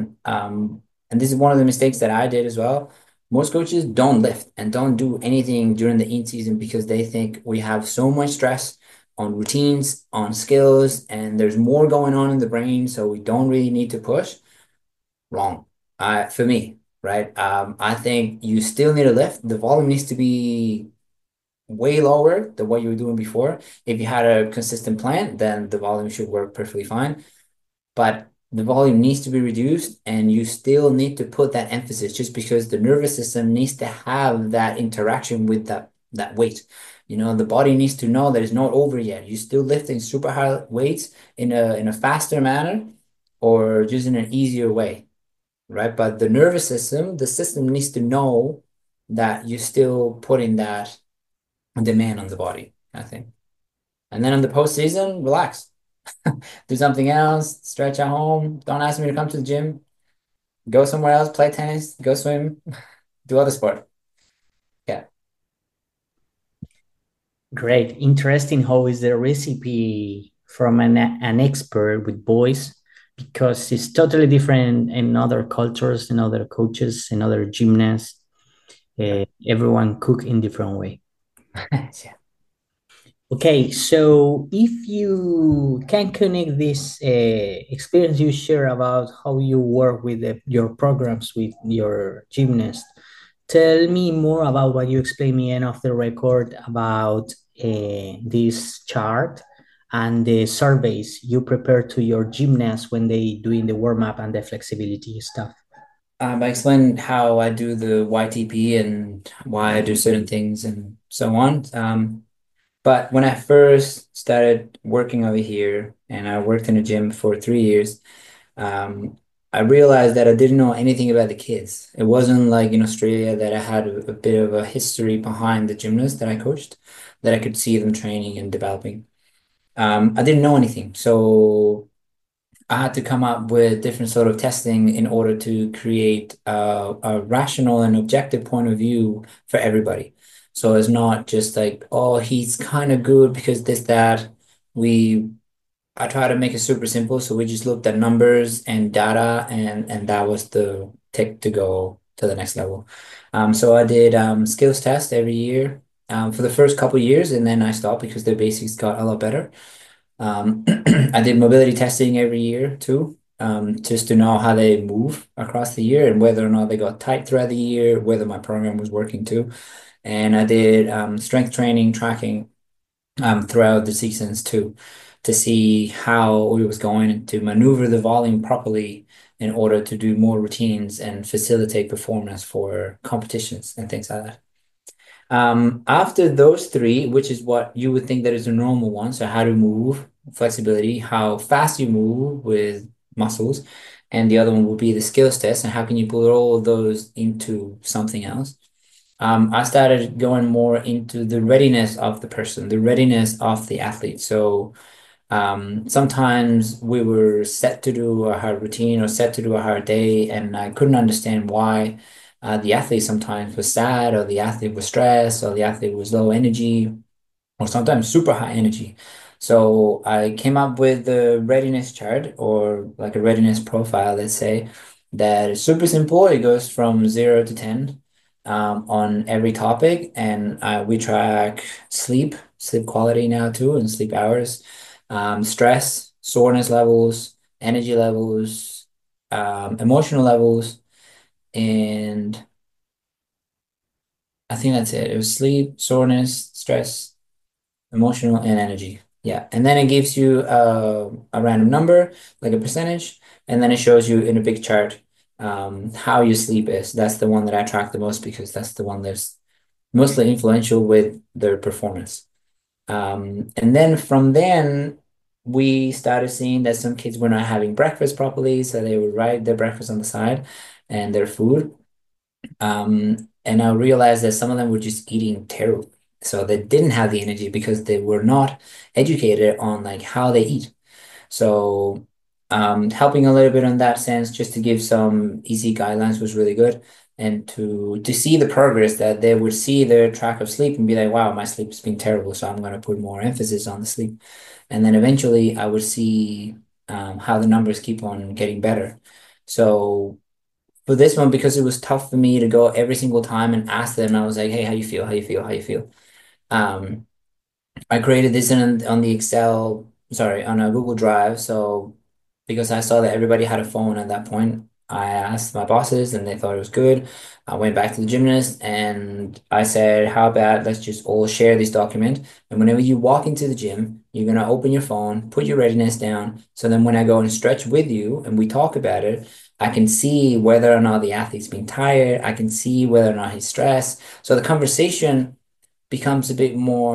and this is one of the mistakes that I did as well. Most coaches don't lift and don't do anything during the in season because they think we have so much stress on routines, on skills, and there's more going on in the brain, so we don't really need to push. Wrong. For me, right? I think you still need to lift. The volume needs to be way lower than what you were doing before. If you had a consistent plan, then the volume should work perfectly fine. But the volume needs to be reduced, and you still need to put that emphasis just because the nervous system needs to have that interaction with that weight. The body needs to know that it's not over yet. You're still lifting super high weights in a faster manner or just in an easier way, right? But the nervous system, the system needs to know that you're still putting that demand on the body, I think. And then on the postseason, relax. Do something else, stretch at home. Don't ask me to come to the gym. Go somewhere else, play tennis, go swim, do other sport. Yeah. Great. Interesting. How is the recipe from an expert with boys? Because it's totally different in other cultures, in other coaches, in other gymnasts. Everyone cook in different way. Yeah. Okay, so if you can connect this experience you share about how you work with your programs with your gymnast, tell me more about what you explained me in off the record about this chart and the surveys you prepare to your gymnasts when they doing the warm up and the flexibility stuff. I explained how I do the YTP and why I do certain things and so on. But when I first started working over here, and I worked in a gym for 3 years, I realized that I didn't know anything about the kids. It wasn't like in Australia that I had a bit of a history behind the gymnasts that I coached, that I could see them training and developing. I didn't know anything. So I had to come up with different sort of testing in order to create a rational and objective point of view for everybody. So it's not just like, oh, he's kind of good because this, that. We I try to make it super simple. So we just looked at numbers and data, and that was the tick to go to the next level. So I did skills test every year for the first couple years, and then I stopped because the basics got a lot better. I did mobility testing every year too, just to know how they move across the year and whether or not they got tight throughout the year, whether my program was working too. And I did strength training tracking throughout the seasons too, to see how we was going to maneuver the volume properly in order to do more routines and facilitate performance for competitions and things like that. After those three, which is what you would think that is a normal one, so how to move, flexibility, how fast you move with muscles, and the other one would be the skills test and how can you put all of those into something else. I started going more into the readiness of the person, the readiness of the athlete. So sometimes we were set to do a hard routine or set to do a hard day, and I couldn't understand why the athlete sometimes was sad, or the athlete was stressed, or the athlete was low energy, or sometimes super high energy. So I came up with the readiness chart, or like a readiness profile, let's say, that is super simple. It goes from 0 to 10 on every topic, and we track sleep, sleep quality now too, and sleep hours, stress, soreness levels, energy levels, emotional levels, and I think that's it. It was sleep, soreness, stress, emotional, and energy. Yeah. And then it gives you a random number, like a percentage, and then it shows you in a big chart how your sleep is. That's the one that I track the most because that's the one that's mostly influential with their performance. And then from then, we started seeing that some kids were not having breakfast properly, so they would write their breakfast on the side and their food. And I realized that some of them were just eating terribly. So they didn't have the energy because they were not educated on like how they eat. So helping a little bit on that sense, just to give some easy guidelines was really good. And to see the progress that they would see their track of sleep and be like, wow, my sleep's been terrible, so I'm going to put more emphasis on the sleep. And then eventually I would see how the numbers keep on getting better. So for this one, because it was tough for me to go every single time and ask them, I was like, hey, how you feel? How you feel? How you feel? Um, I created this on the Excel, sorry, on a Google Drive. So because I saw that everybody had a phone at that point, I asked my bosses and they thought it was good. I went back to the gymnast and I said, how about let's just all share this document. And whenever you walk into the gym, you're gonna open your phone, put your readiness down. So then when I go and stretch with you and we talk about it, I can see whether or not the athlete's been tired. I can see whether or not he's stressed. So the conversation becomes a bit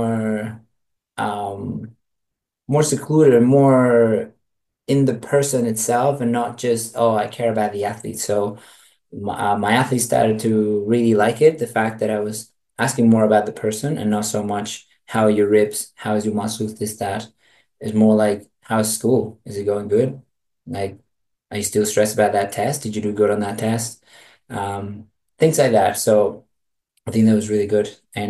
um more secluded and more in the person itself and not just, oh, I care about the athlete. So my athletes started to really like it, the fact that I was asking more about the person and not so much how are your ribs, how is your muscles, this, that. It's more like, how's school? Is it going good? Like, are you still stressed about that test? Did you do good on that test? Um, Things like that. So I think that was really good.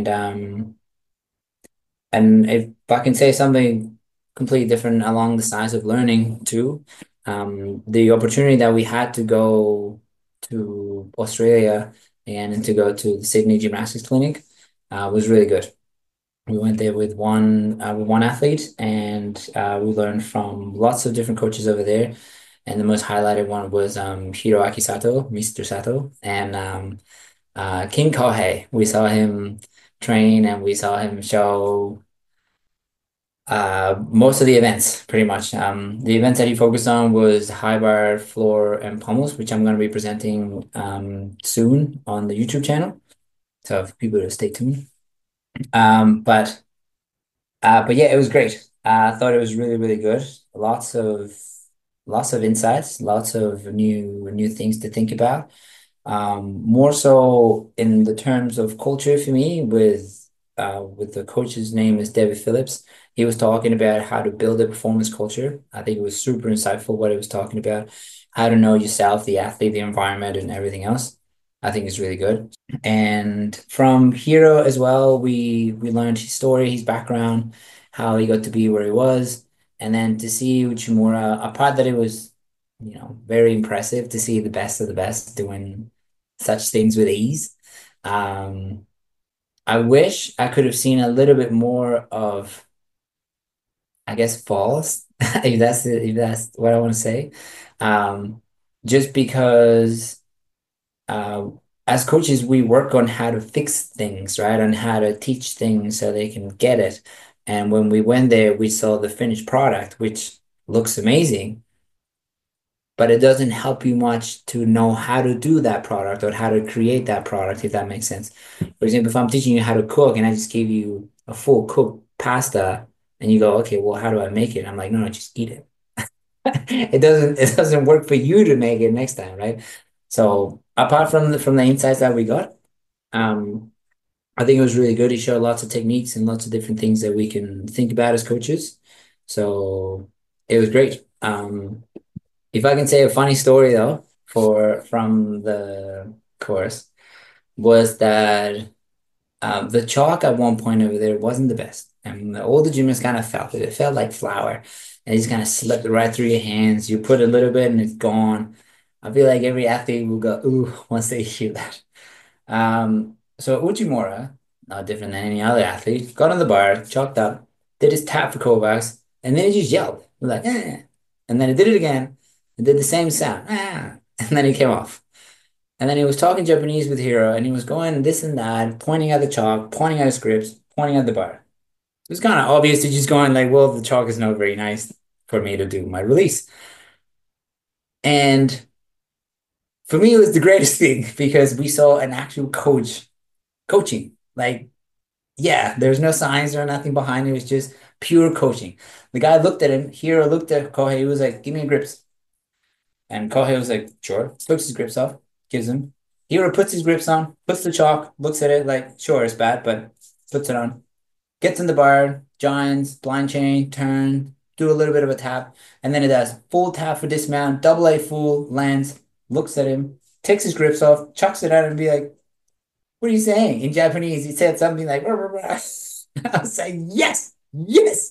And if I can say something completely different along the sides of learning too, the opportunity that we had to go to Australia and to go to the Sydney Gymnastics Clinic was really good. We went there with one athlete, and we learned from lots of different coaches over there. And the most highlighted one was Hiroaki Sato, Mr. Sato, and King Kohei. We saw him train and we saw him show most of the events, pretty much. The events that he focused on was high bar, floor, and pommels, which I'm going to be presenting soon on the YouTube channel. So for people to stay tuned. Um, but but yeah, it was great. I thought it was really, really good. Lots of insights, lots of new things to think about. More so in the terms of culture for me, with the coach's name is David Phillips. He was talking about how to build a performance culture. I think it was super insightful what he was talking about, how to know yourself, the athlete, the environment, and everything else. I think it's really good. And from Hero as well, we learned his story, his background, how he got to be where he was, and then to see Uchimura, apart that it was, very impressive to see the best of the best doing such things with ease. Um, I wish I could have seen a little bit more of, I guess, falls, if that's what I want to say. Um, just because uh, as coaches, we work on how to fix things, right? On how to teach things so they can get it. And when we went there, we saw the finished product, which looks amazing, but it doesn't help you much to know how to do that product or how to create that product, if that makes sense. For example, if I'm teaching you how to cook and I just give you a full cooked pasta and you go, okay, well, how do I make it? I'm like, no, no, just eat it. It doesn't work for you to make it next time, right? So apart from the insights that we got, um, I think it was really good. He showed lots of techniques and lots of different things that we can think about as coaches. So it was great. If I can say a funny story though, from the course, was that the chalk at one point over there wasn't the best, and all the gymnasts kind of felt it. It felt like flour, and it just kind of slipped right through your hands. You put a little bit, and it's gone. I feel like every athlete will go ooh once they hear that. So Uchimura no different than any other athlete. Got on the bar, chalked up, did his tap for Kovacs, and then he just yelled. Like, eh. And then he did it again and did the same sound. Ah. And then he came off. And then he was talking Japanese with Hero and he was going this and that, pointing at the chalk, pointing at his scripts, pointing at the bar. It was kind of obvious to just going like, well, the chalk is not very nice for me to do my release. And for me, it was the greatest thing because we saw an actual coach coaching. Like, yeah, there's no signs or nothing behind it. It was just pure coaching. The guy looked at him. Hero looked at Kohei. He was like, give me a grips. And Kohei was like, sure. Takes his grips off, gives him. Hero puts his grips on, puts the chalk, looks at it like, sure, it's bad, but puts it on. Gets in the bar, joins, blind chain, turn, do a little bit of a tap. And then it does full tap for dismount, double A full, lands, looks at him, takes his grips off, chucks it out and be like, what are you saying? In Japanese, he said something like, "Rah, rah, rah." I was like, yes, yes.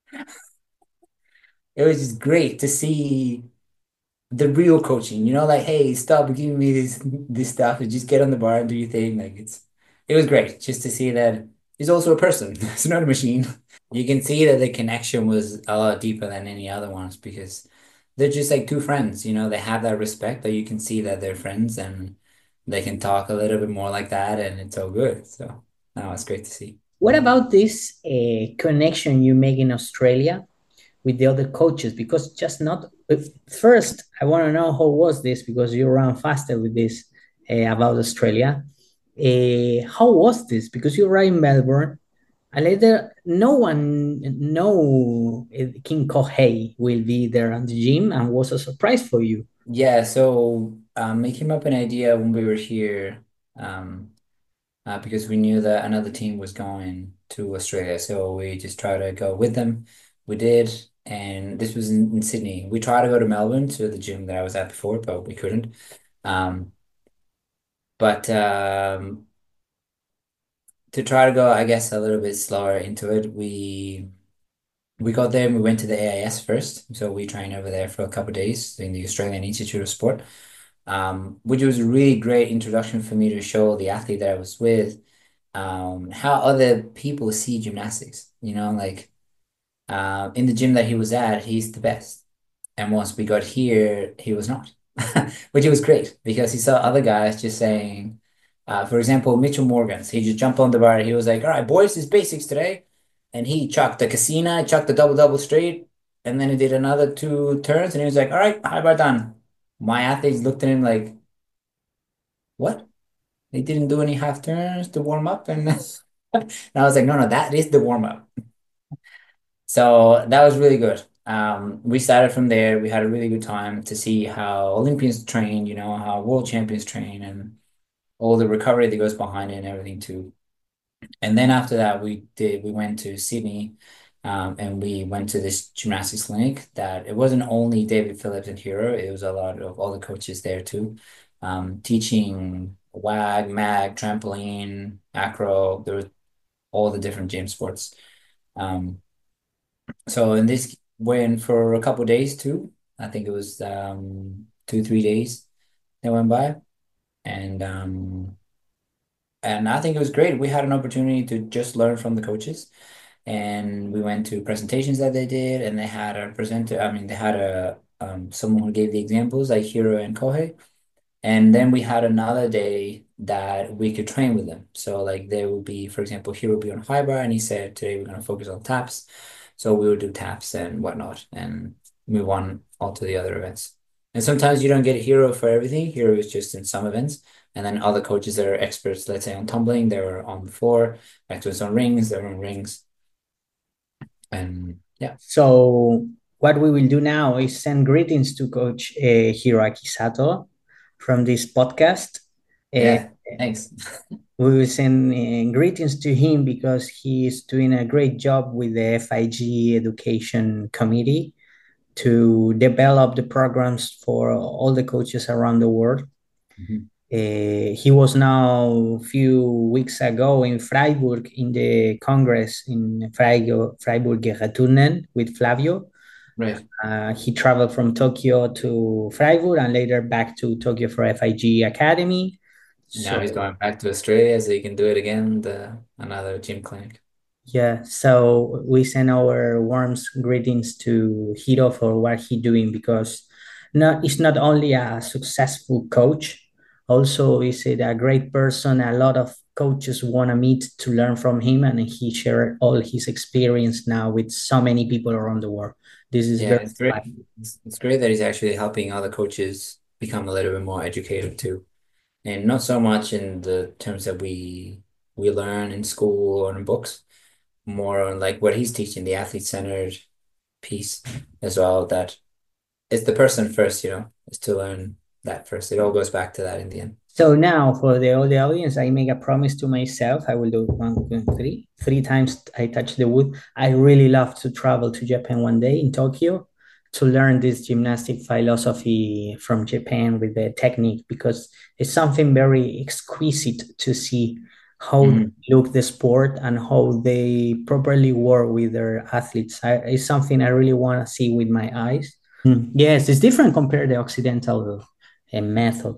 It was just great to see the real coaching, like, hey, stop giving me this stuff and just get on the bar and do your thing. Like it was great just to see that he's also a person. It's not a machine. You can see that the connection was a lot deeper than any other ones because they're just like two friends, they have that respect that you can see that they're friends and they can talk a little bit more like that and it's all good. So no, it's great to see. What about this connection you make in Australia with the other coaches? Because just not first, I want to know how was this because you ran faster with this about Australia. How was this? Because you were in Melbourne, and later no one know King Kohei will be there at the gym, and was a surprise for you. Yeah, so it came up an idea when we were here um, because we knew that another team was going to Australia. So we just tried to go with them. We did, and this was in Sydney. We tried to go to Melbourne to the gym that I was at before, but we couldn't. Um, but to try to go, I guess, a little bit slower into it, we got there and we went to the AIS first. So we trained over there for a couple of days in the Australian Institute of Sport, which was a really great introduction for me to show the athlete that I was with how other people see gymnastics. Like in the gym that he was at, he's the best. And once we got here, he was not, which was great because he saw other guys just saying, for example, Mitchell Morgans, he just jumped on the bar. He was like, all right, boys, it's basics today. And he chucked the casino, chucked the double double straight, and then he did another two turns, and he was like, all right, high bar done. My athletes looked at him like, what? They didn't do any half turns to warm up, and and I was like, no, no, that is the warm up. So that was really good. We started from there. We had a really good time to see how Olympians train, how world champions train, and all the recovery that goes behind it and everything too. And then after that, we went to Sydney, and we went to this gymnastics clinic that it wasn't only David Phillips and Hero, it was a lot of all the coaches there too, teaching WAG, MAG, trampoline, acro, there were all the different gym sports. Um, so in this went for a couple of days too. I think it was 2, 3 days that went by, and I think it was great. We had an opportunity to just learn from the coaches, and we went to presentations that they did, and they had a presenter. I mean, they had a someone who gave the examples like Hiro and Kohei, and then we had another day that we could train with them. So like there would be, for example, Hiro would be on high bar, and he said today we're going to focus on taps. So we would do taps and whatnot, and move on all to the other events. And sometimes you don't get a Hiro for everything. Hiro is just in some events. And then other coaches that are experts, let's say on tumbling, they were on the floor, experts on rings, they were on rings. And yeah. So what we will do now is send greetings to Coach Hiroaki Sato from this podcast. Yeah, thanks. We will send greetings to him because he is doing a great job with the FIG Education Committee to develop the programs for all the coaches around the world. Mhm. He was now a few weeks ago in Freiburg in the Congress in Freiburg-Returnen with Flavio. Right. He traveled from Tokyo to Freiburg and later back to Tokyo for FIG Academy. Now he's So going back to Australia so he can do it again, the another gym clinic. yeah, so we send our warm greetings to Hiro for what he doing because not it's not only a successful coach, also is it a great person. A lot of coaches want to meet to learn from him, and he shared all his experience now with so many people around the world. This is Yeah, very it's great. It's great that he's actually helping other coaches become a little bit more educated too. And not so much in the terms that we learn in school or in books, more on like what he's teaching, the athlete-centered piece as well, that it's the person first, is to learn that first. It all goes back to that in the end. So now for the audience, I make a promise to myself. I will do one, two, three. Three times I touch the wood. I really love to travel to Japan one day in Tokyo to learn this gymnastic philosophy from Japan with the technique because it's something very exquisite to see how they Mhm. look the sport and how they properly work with their athletes. It's something I really want to see with my eyes. Yes, it's different compared to the Occidental method.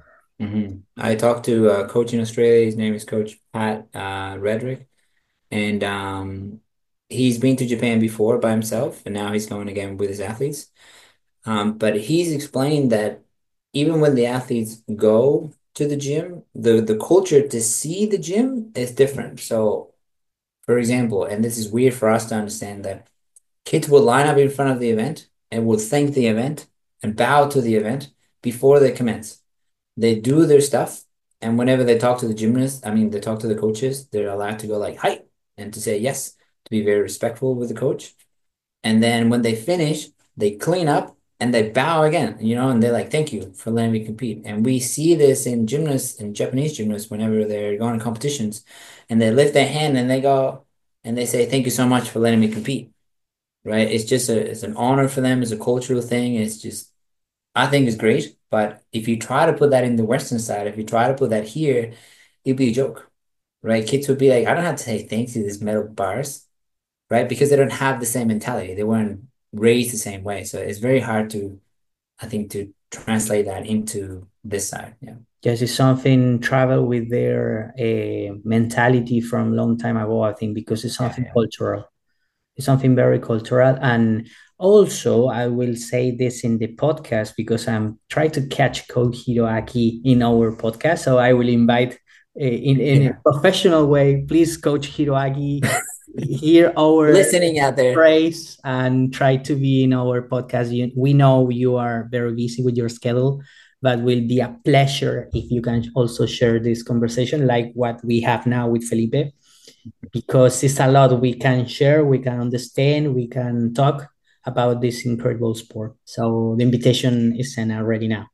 I talked to a coach in Australia. His name is Coach Pat Redrick, and he's been to Japan before by himself, and now he's going again with his athletes. But he's explained that even when the athletes go to the gym, the culture to see the gym is different. So, for example, and this is weird for us to understand that kids will line up in front of the event and will thank the event and bow to the event before they commence. They do their stuff, and whenever they talk to the gymnast, I mean, they talk to the coaches, they're allowed to go like, hi, and to say yes, to be very respectful with the coach. And then when they finish, they clean up and they bow again, and they're like, thank you for letting me compete. And we see this in gymnasts and Japanese gymnasts whenever they're going to competitions and they lift their hand and they go and they say, thank you so much for letting me compete. Right? It's an honor for them, it's a cultural thing. It's just, I think it's great. But if you try to put that in the Western side, if you try to put that here, it'd be a joke, right? Kids would be like, I don't have to say thanks to these metal bars, right? Because they don't have the same mentality. They weren't raised the same way. So it's very hard to, I think, to translate that into this side. Yeah. Yes, it's something travel with their mentality from long time ago, I think, because it's Yeah, something yeah. cultural. It's something very cultural. And also, I will say this in the podcast because I'm trying to catch Coach Hiroaki in our podcast. So I will invite in a Yeah. professional way, please, Coach Hiroaki, hear our Listening out there. praise and try to be in our podcast. We know you are very busy with your schedule, but will be a pleasure if you can also share this conversation like what we have now with Felipe because it's a lot we can share, we can understand, we can talk about this incredible sport. So the invitation is sent already now.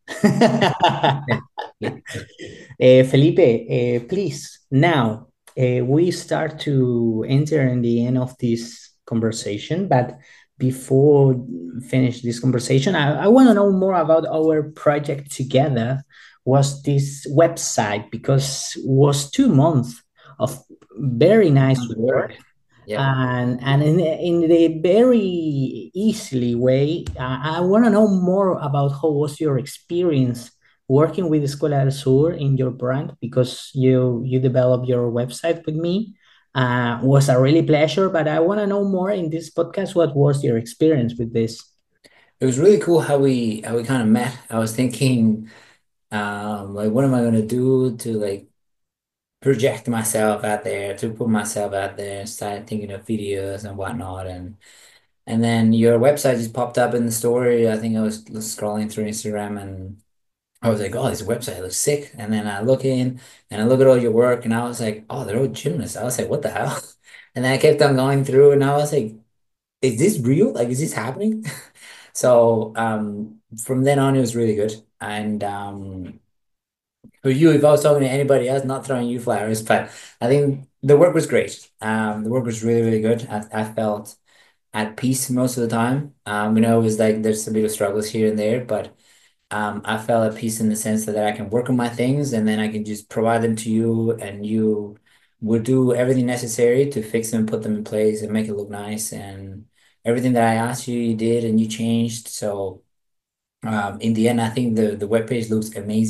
Yeah. Felipe, please, now we start to enter in the end of this conversation, but before finish this conversation, I want to know more about our project together was this website because it was 2 months of very nice Hard work work. Yeah. and in the very easily way I want to know more about how was your experience working with Escuela del Sur in your brand because you developed your website with me was a really pleasure but I want to know more in this podcast what was your experience with this. It was really cool how we kind of met. I was thinking, like, what am I gonna do to like project myself out there, to put myself out there, and start thinking of videos and whatnot. And then your website just popped up in the story. I think I was scrolling through Instagram and I was like, oh, this website looks sick. And then I look in and I look at all your work and I was like, oh, they're all gymnasts. I was like, what the hell? And then I kept on going through and I was like, is this real? Like, is this happening? So from then on, it was really good. And for you, if I was talking to anybody else, not throwing you flowers, but I think the work was great. The work was really, really good. I felt at peace most of the time. It was like there's a bit of struggles here and there, but I felt at peace in the sense that I can work on my things and then I can just provide them to you and you would do everything necessary to fix them, put them in place and make it look nice. And everything that I asked you, you did and you changed. So in the end, I think the webpage looks amazing.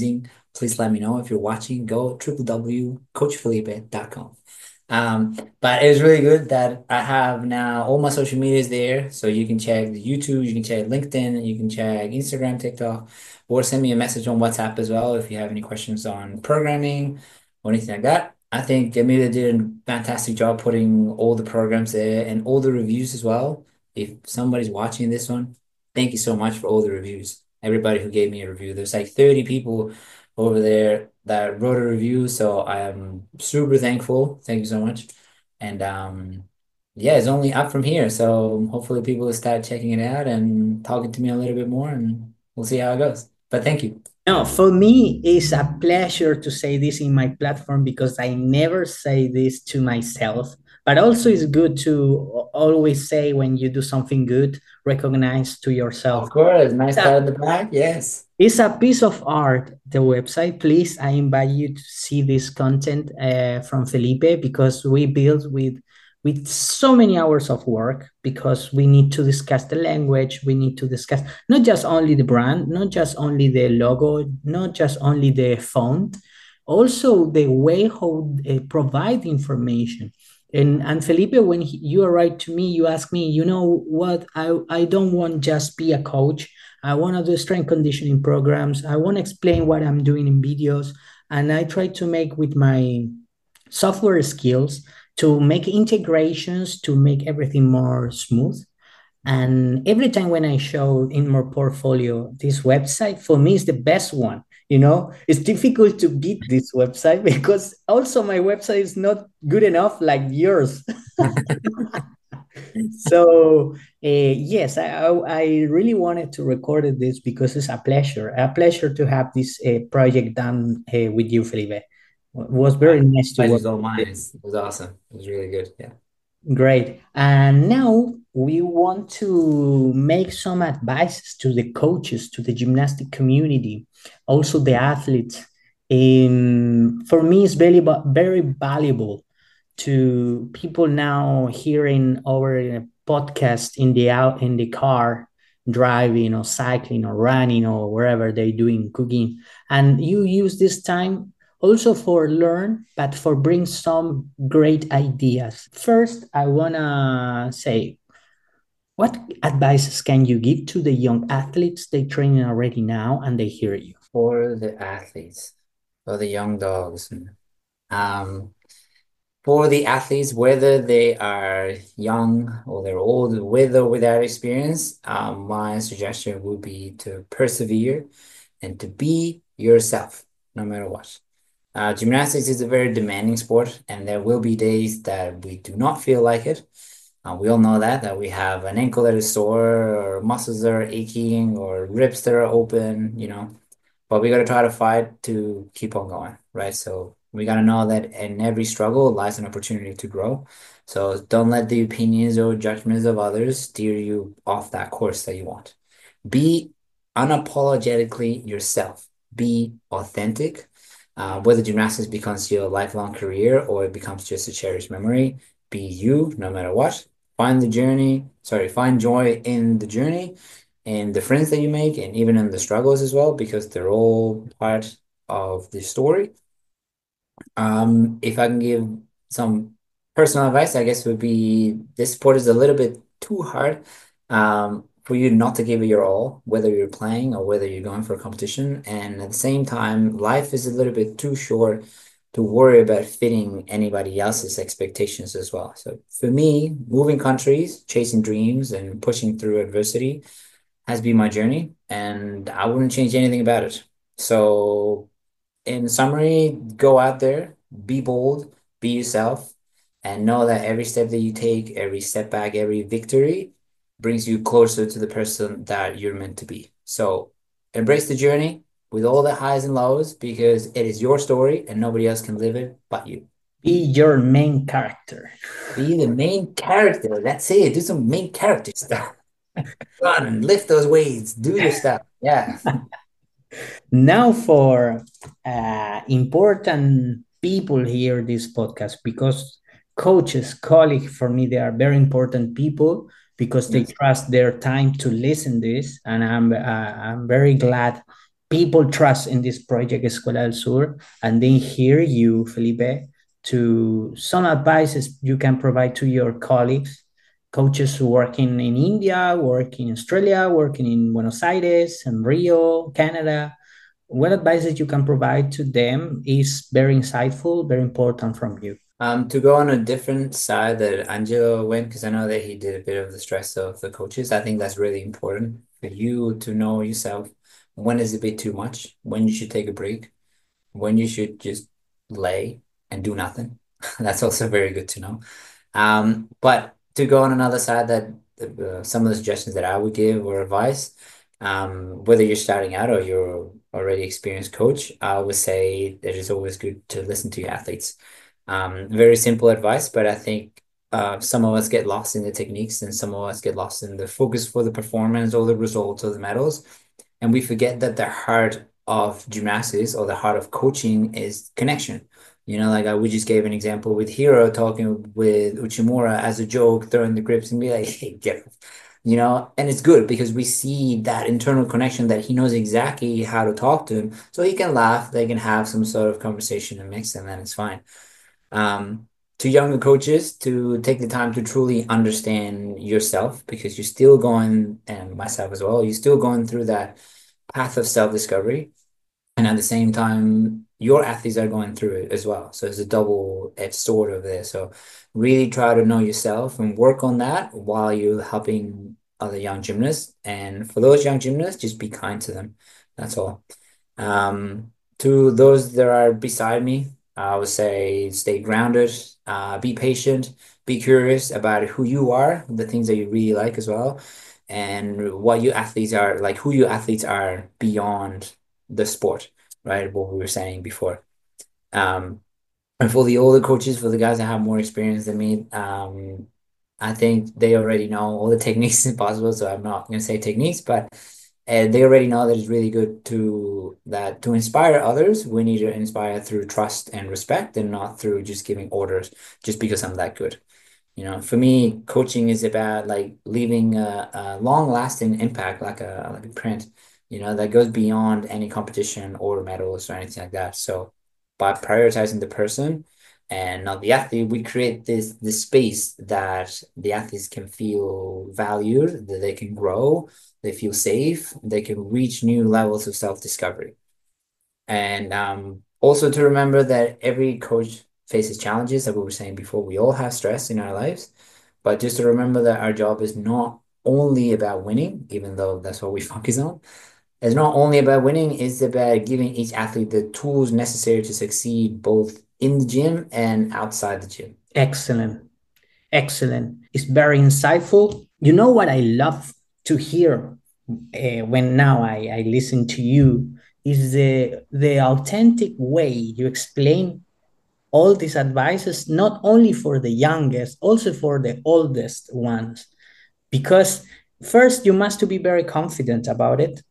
please let me know. If you're watching, go www.coachfelipe.com. But it was really good that I have now all my social medias there. So you can check the YouTube, you can check LinkedIn, you can check Instagram, TikTok, or send me a message on WhatsApp as well if you have any questions on programming or anything like that. I think Amelia did a fantastic job putting all the programs there and all the reviews as well. If somebody's watching this one, thank you so much for all the reviews. Everybody who gave me a review. There's like 30 people over there that wrote a review, so I am super thankful. Thank you so much. And yeah, it's only up from here. So hopefully people will start checking it out and talking to me a little bit more, and we'll see how it goes. But thank you. No, for me, it's a pleasure to say this in my platform because I never say this to myself. But also, it's good to always say when you do something good, recognize to yourself. Of course, nice pat on the back. Yes. It's a piece of art, the website. Please, I invite you to see this content from Felipe because we build with so many hours of work because we need to discuss the language. We need to discuss not just only the brand, not just only the logo, not just only the font, also the way how provide information. And Felipe, when you arrived to me, you asked me, you know what, I don't want just be a coach. I want to do strength conditioning programs. I want to explain what I'm doing in videos. And I try to make with my software skills to make integrations to make everything more smooth. And every time when I show in my portfolio this website, for me is the best one. You know, it's difficult to beat this website because also my website is not good enough like yours. So yes, I really wanted to record this because it's a pleasure to have this project done with you, Felipe. It was very nice to work. Pleasure's all mine. It was awesome. It was really good. Yeah. Great. And now we want to make some advices to the coaches, to the gymnastic community, also the athletes. For me, it's very valuable to people now hearing our podcast in the car, driving or cycling or running or wherever they're doing cooking. And you use this time also for learn, but for bring some great ideas. First, I wanna say, what advices can you give to the young athletes they training already now and they hear you? For the athletes, for the young dogs, um, for the athletes, whether they are young or they're old, with or without experience, my suggestion would be to persevere and to be yourself, no matter what. Gymnastics is a very demanding sport, and there will be days that we do not feel like it. We all know that we have an ankle that is sore, or muscles that are aching, or ribs that are open, but we got to try to fight to keep on going, right? So we got to know that in every struggle lies an opportunity to grow. So don't let the opinions or judgments of others steer you off that course that you want. Be unapologetically yourself. Be authentic. Whether gymnastics becomes your lifelong career or it becomes just a cherished memory, be you no matter what. Find joy in the journey and the friends that you make and even in the struggles as well, because they're all part of the story. If I can give some personal advice, I guess would be this sport is a little bit too hard for you not to give it your all, whether you're playing or whether you're going for a competition. And at the same time, life is a little bit too short to worry about fitting anybody else's expectations as well. So for me, moving countries, chasing dreams, and pushing through adversity has been my journey, and I wouldn't change anything about it. So in summary, go out there, be bold, be yourself, and know that every step that you take, every step back, every victory brings you closer to the person that you're meant to be. So embrace the journey with all the highs and lows because it is your story and nobody else can live it but you. Be your main character. Be the main character. That's it. Do some main character stuff. Run, lift those weights, do your stuff. Yeah. Now for important people here this podcast, because coaches, colleagues, for me, they are very important people because they trust their time to listen this, and I'm very glad people trust in this project Escuela del Sur, and then hear you, Felipe, to some advices you can provide to your colleagues, coaches working in India, working in Australia, working in Buenos Aires and Rio, Canada. What advice that you can provide to them is very insightful, very important from you. To go on a different side that Angelo went, because I know that he did a bit of the stress of the coaches. I think that's really important for you to know yourself when is a bit too much, when you should take a break, when you should just lay and do nothing. That's also very good to know. But to go on another side, that some of the suggestions that I would give or advice, whether you're starting out or you're already experienced coach, I would say that it's always good to listen to your athletes. Very simple advice, but I think some of us get lost in the techniques and some of us get lost in the focus for the performance or the results or the medals. And we forget that the heart of gymnastics or the heart of coaching is connection. Like we just gave an example with Hiro talking with Uchimura as a joke, throwing the grips and be like, hey, get off. And it's good because we see that internal connection that he knows exactly how to talk to him. So he can laugh, they can have some sort of conversation and mix, and then it's fine. To younger coaches, to take the time to truly understand yourself, because you're still going, and myself as well, you're still going through that path of self-discovery. And at the same time, your athletes are going through it as well. So it's a double-edged sword over there. So really try to know yourself and work on that while you're helping other young gymnasts. And for those young gymnasts, just be kind to them. That's all. To those that are beside me, I would say stay grounded, be patient, be curious about who you are, the things that you really like as well, and what you athletes are like, who you athletes are beyond the sport, right? What we were saying before. And for the older coaches, for the guys that have more experience than me, I think they already know all the techniques possible. So I'm not going to say techniques, but they already know that it's really good to inspire others. We need to inspire through trust and respect, and not through just giving orders just because I'm that good. For me, coaching is about like leaving a long-lasting impact, like a print, that goes beyond any competition or medals or anything like that. So by prioritizing the person and not the athlete, we create this space that the athletes can feel valued, that they can grow, they feel safe, they can reach new levels of self-discovery. And also to remember that every coach faces challenges, like we were saying before. We all have stress in our lives, but just to remember that our job is not only about winning, even though that's what we focus on. It's not only about winning, it's about giving each athlete the tools necessary to succeed both in the gym and outside the gym. Excellent. Excellent. It's very insightful. You know what I love to hear when now I listen to you is the authentic way you explain all these advices, not only for the youngest, also for the oldest ones. Because first, you must be very confident about it.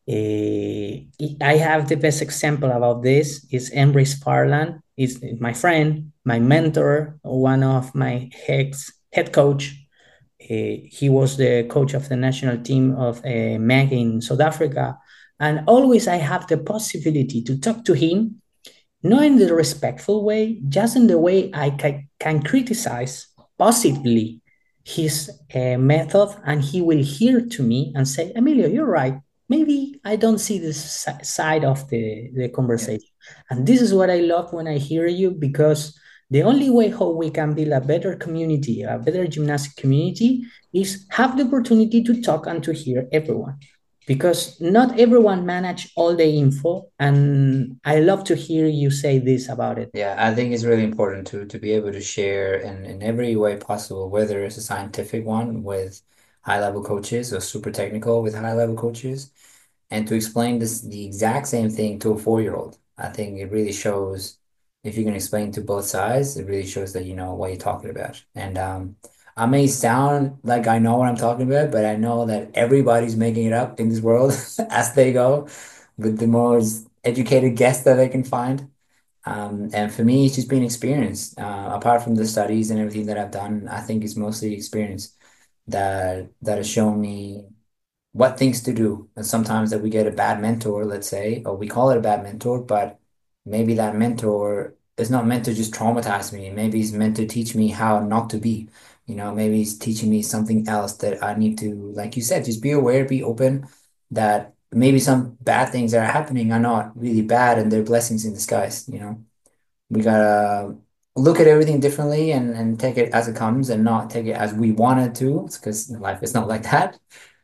I have the best example about this is Emrys Farland. Is my friend, my mentor, one of my head coach. He was the coach of the national team of MEG in South Africa. And always I have the possibility to talk to him, not in the respectful way, just in the way I can criticize positively his method, and he will hear to me and say, Emilio, you're right. Maybe I don't see this side of the conversation. Yeah. And this is what I love when I hear you, because the only way how we can build a better community, a better gymnastic community, is have the opportunity to talk and to hear everyone. Because not everyone manage all the info, and I love to hear you say this about it. Yeah, I think it's really important to be able to share in every way possible, whether it's a scientific one with high-level coaches or super technical with high-level coaches, and to explain the exact same thing to a 4-year-old. I think it really shows, if you can explain to both sides, it really shows that you know what you're talking about. And I may sound like I know what I'm talking about, but I know that everybody's making it up in this world as they go with the most educated guess that they can find. And for me, it's just been experience. Apart from the studies and everything that I've done, I think it's mostly experience that has shown me what things to do. And sometimes that we get a bad mentor, let's say, or we call it a bad mentor, but maybe that mentor is not meant to just traumatize me. Maybe he's meant to teach me how not to be. Maybe he's teaching me something else that I need to, like you said, just be aware, be open that maybe some bad things that are happening are not really bad and they're blessings in disguise. We gotta look at everything differently and take it as it comes and not take it as we want it to, because life is not like that.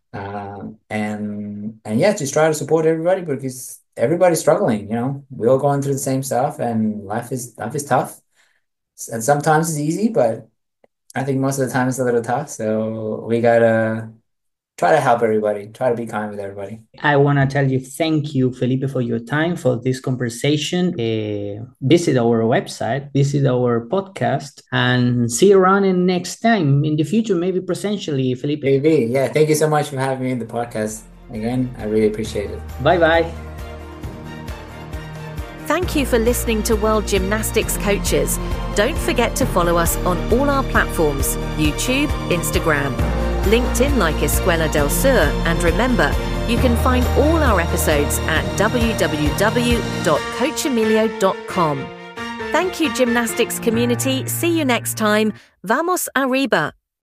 And yeah, just try to support everybody because everybody's struggling. We're all going through the same stuff and life is tough. And sometimes it's easy, but I think most of the time it's a little tough. So we gotta try to help everybody, try to be kind with everybody. I want to tell you thank you, Felipe, for your time, for this conversation. Visit our website, visit our podcast, and see you around in next time in the future, maybe presentially, Felipe. Maybe. Yeah, thank you so much for having me in the podcast. Again, I really appreciate it. Bye-bye. Thank you for listening to World Gymnastics Coaches. Don't forget to follow us on all our platforms, YouTube, Instagram, LinkedIn like Escuela del Sur, and remember, you can find all our episodes at www.coachemilio.com. Thank you, gymnastics community. See you next time. Vamos arriba!